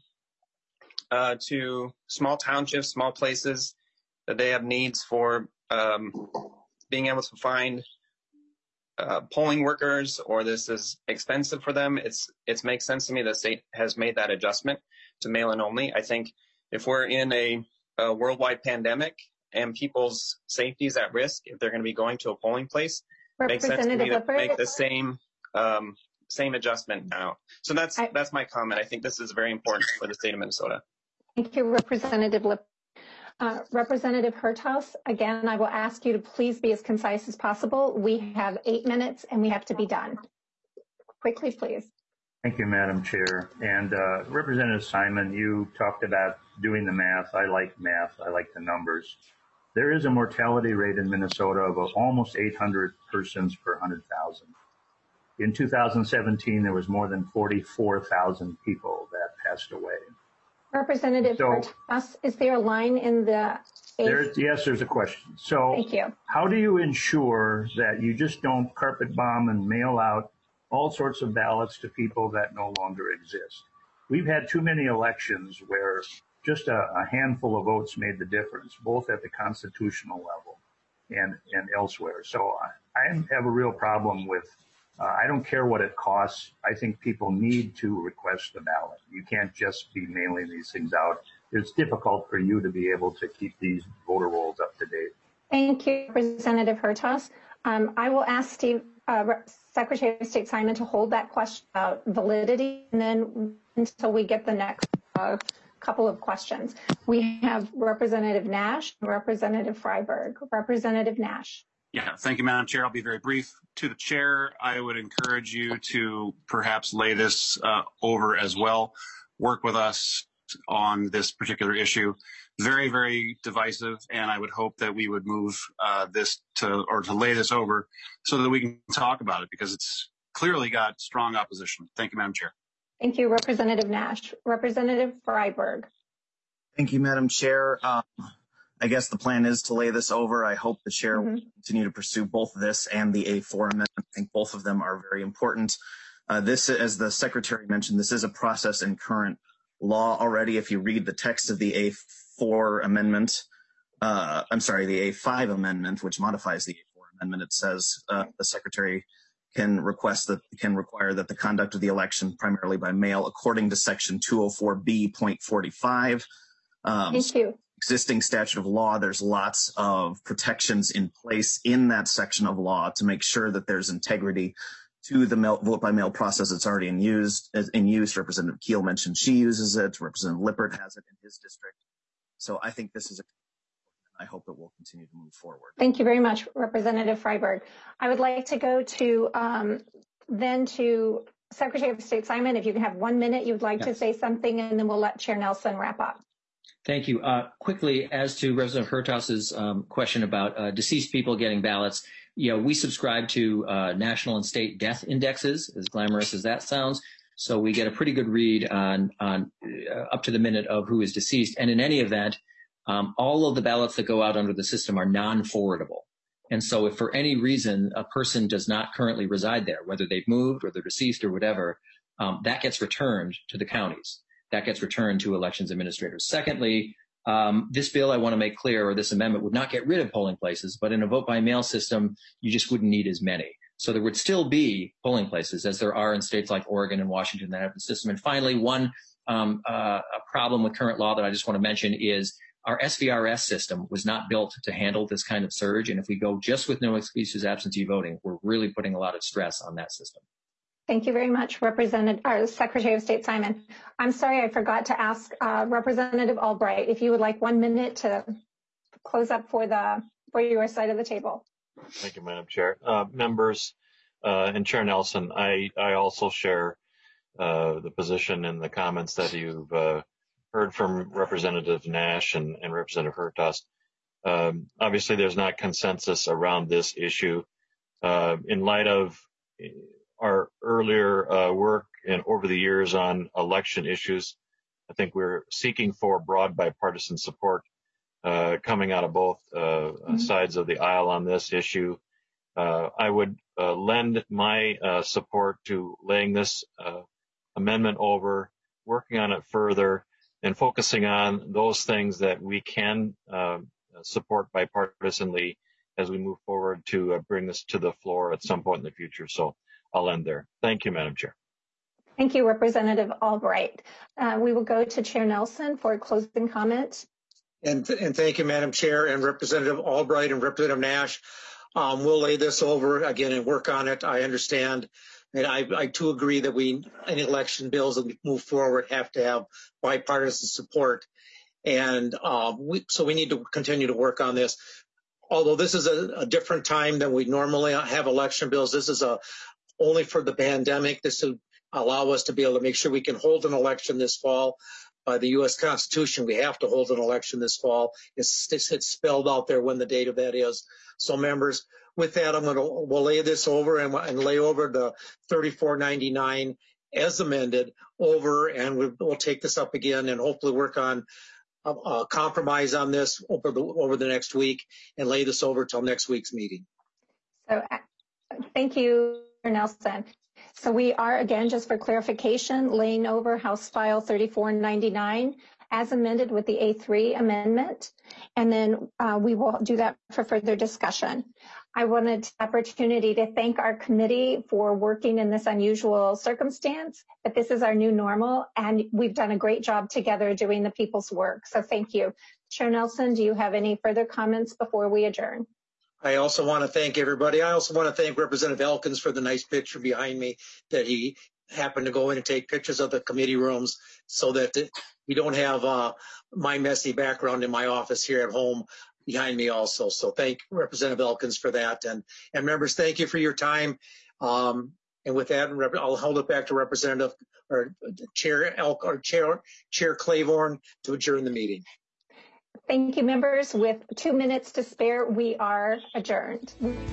to small townships, small places, that they have needs for being able to find polling workers, or this is expensive for them. It makes sense to me the state has made that adjustment to mail-in only. I think if we're in a worldwide pandemic and people's safety is at risk, if they're going to be going to a polling place, it makes sense to me to make the same adjustment now. So that's my comment. I think this is very important for the state of Minnesota. Thank you, Representative Lippert. Representative Hertaus, again, I will ask you to please be as concise as possible. We have 8 minutes and we have to be done. Quickly, please. Thank you, Madam Chair. And Representative Simon, you talked about doing the math. I like math. I like the numbers. There is a mortality rate in Minnesota of almost 800 persons per 100,000. In 2017, there was more than 44,000 people that passed away. Representative Hertaus, is there a line in the... Yes, there's a question. So thank you. How do you ensure that you just don't carpet bomb and mail out all sorts of ballots to people that no longer exist? We've had too many elections where just a handful of votes made the difference, both at the constitutional level and elsewhere. So I have a real problem with, I don't care what it costs. I think people need to request the ballot. You can't just be mailing these things out. It's difficult for you to be able to keep these voter rolls up to date. Thank you, Representative Hertaus. I will ask Secretary of State Simon to hold that question about validity, and then until we get the next couple of questions. We have Representative Nash and Representative Freiberg. Representative Nash. Yeah, thank you, Madam Chair. I'll be very brief. To the chair, I would encourage you to perhaps lay this over as well. Work with us on this particular issue. Very, very divisive, and I would hope that we would move this to lay this over so that we can talk about it, because it's clearly got strong opposition. Thank you, Madam Chair. Thank you, Representative Nash. Representative Freiberg. Thank you, Madam Chair. I guess the plan is to lay this over. I hope the chair will continue to pursue both this and the A4 amendment. I think both of them are very important. This, as the secretary mentioned, this is a process in current law already. If you read the text of the A4 amendment, the A5 amendment, which modifies the A4 amendment, it says the secretary can require that the conduct of the election primarily by mail, according to section 204B.45. Thank you. Existing statute of law, there's lots of protections in place in that section of law to make sure that there's integrity to the vote by mail process. It's already in use. Representative Keel mentioned she uses it. Representative Lippert has it in his district. So I think this is I hope it will continue to move forward. Thank you very much, Representative Freiberg. I would like to go to then to Secretary of State Simon. If you can have 1 minute, you'd like to say something, and then we'll let Chair Nelson wrap up. Thank you. Quickly, as to Representative Hertaus's question about deceased people getting ballots, we subscribe to national and state death indexes, as glamorous as that sounds. So we get a pretty good read on up to the minute of who is deceased. And in any event, all of the ballots that go out under the system are non-forwardable. And so if for any reason a person does not currently reside there, whether they've moved or they're deceased or whatever, that gets returned to the counties. That gets returned to elections administrators. Secondly, this bill, I want to make clear, or this amendment would not get rid of polling places, but in a vote by mail system, you just wouldn't need as many. So there would still be polling places, as there are in states like Oregon and Washington that have the system. And finally, one a problem with current law that I just want to mention is our SVRS system was not built to handle this kind of surge. And if we go just with no excuses absentee voting, we're really putting a lot of stress on that system. Thank you very much, Secretary of State Simon. I'm sorry, I forgot to ask Representative Albright if you would like 1 minute to close up for your side of the table. Thank you, Madam Chair. Members and Chair Nelson, I also share the position and the comments that you've heard from Representative Nash and Representative Hertaus. Obviously, there's not consensus around this issue. In light of our earlier work and over the years on election issues, I think we're seeking for broad bipartisan support coming out of both sides of the aisle on this issue. I would lend my support to laying this amendment over, working on it further, and focusing on those things that we can support bipartisanly as we move forward to bring this to the floor at some point in the future. So I'll end there. Thank you, Madam Chair. Thank you, Representative Albright. We will go to Chair Nelson for closing comments. And thank you, Madam Chair, and Representative Albright and Representative Nash. We'll lay this over again and work on it. I understand, and I too agree that any election bills that we move forward have to have bipartisan support. And so we need to continue to work on this. Although this is a different time than we normally have election bills, this is only for the pandemic. This will allow us to be able to make sure we can hold an election this fall. By the U.S. Constitution, we have to hold an election this fall. It's spelled out there when the date of that is. So, members, with that, we'll lay this over and lay over the 3499 as amended over, and we'll take this up again and hopefully work on a compromise on this over the next week and lay this over till next week's meeting. So, thank you, Mr. Nelson. So we are, again, just for clarification, laying over House File 3499 as amended with the A3 amendment, and then we will do that for further discussion. I wanted the opportunity to thank our committee for working in this unusual circumstance, but this is our new normal, and we've done a great job together doing the people's work. So thank you. Chair Nelson, do you have any further comments before we adjourn? I also want to thank everybody. I also want to thank Representative Elkins for the nice picture behind me, that he happened to go in and take pictures of the committee rooms so that we don't have my messy background in my office here at home behind me also. So thank Representative Elkins for that. And members, thank you for your time. And with that, I'll hold it back to Representative or Chair Claiborne to adjourn the meeting. Thank you, members. With 2 minutes to spare, we are adjourned.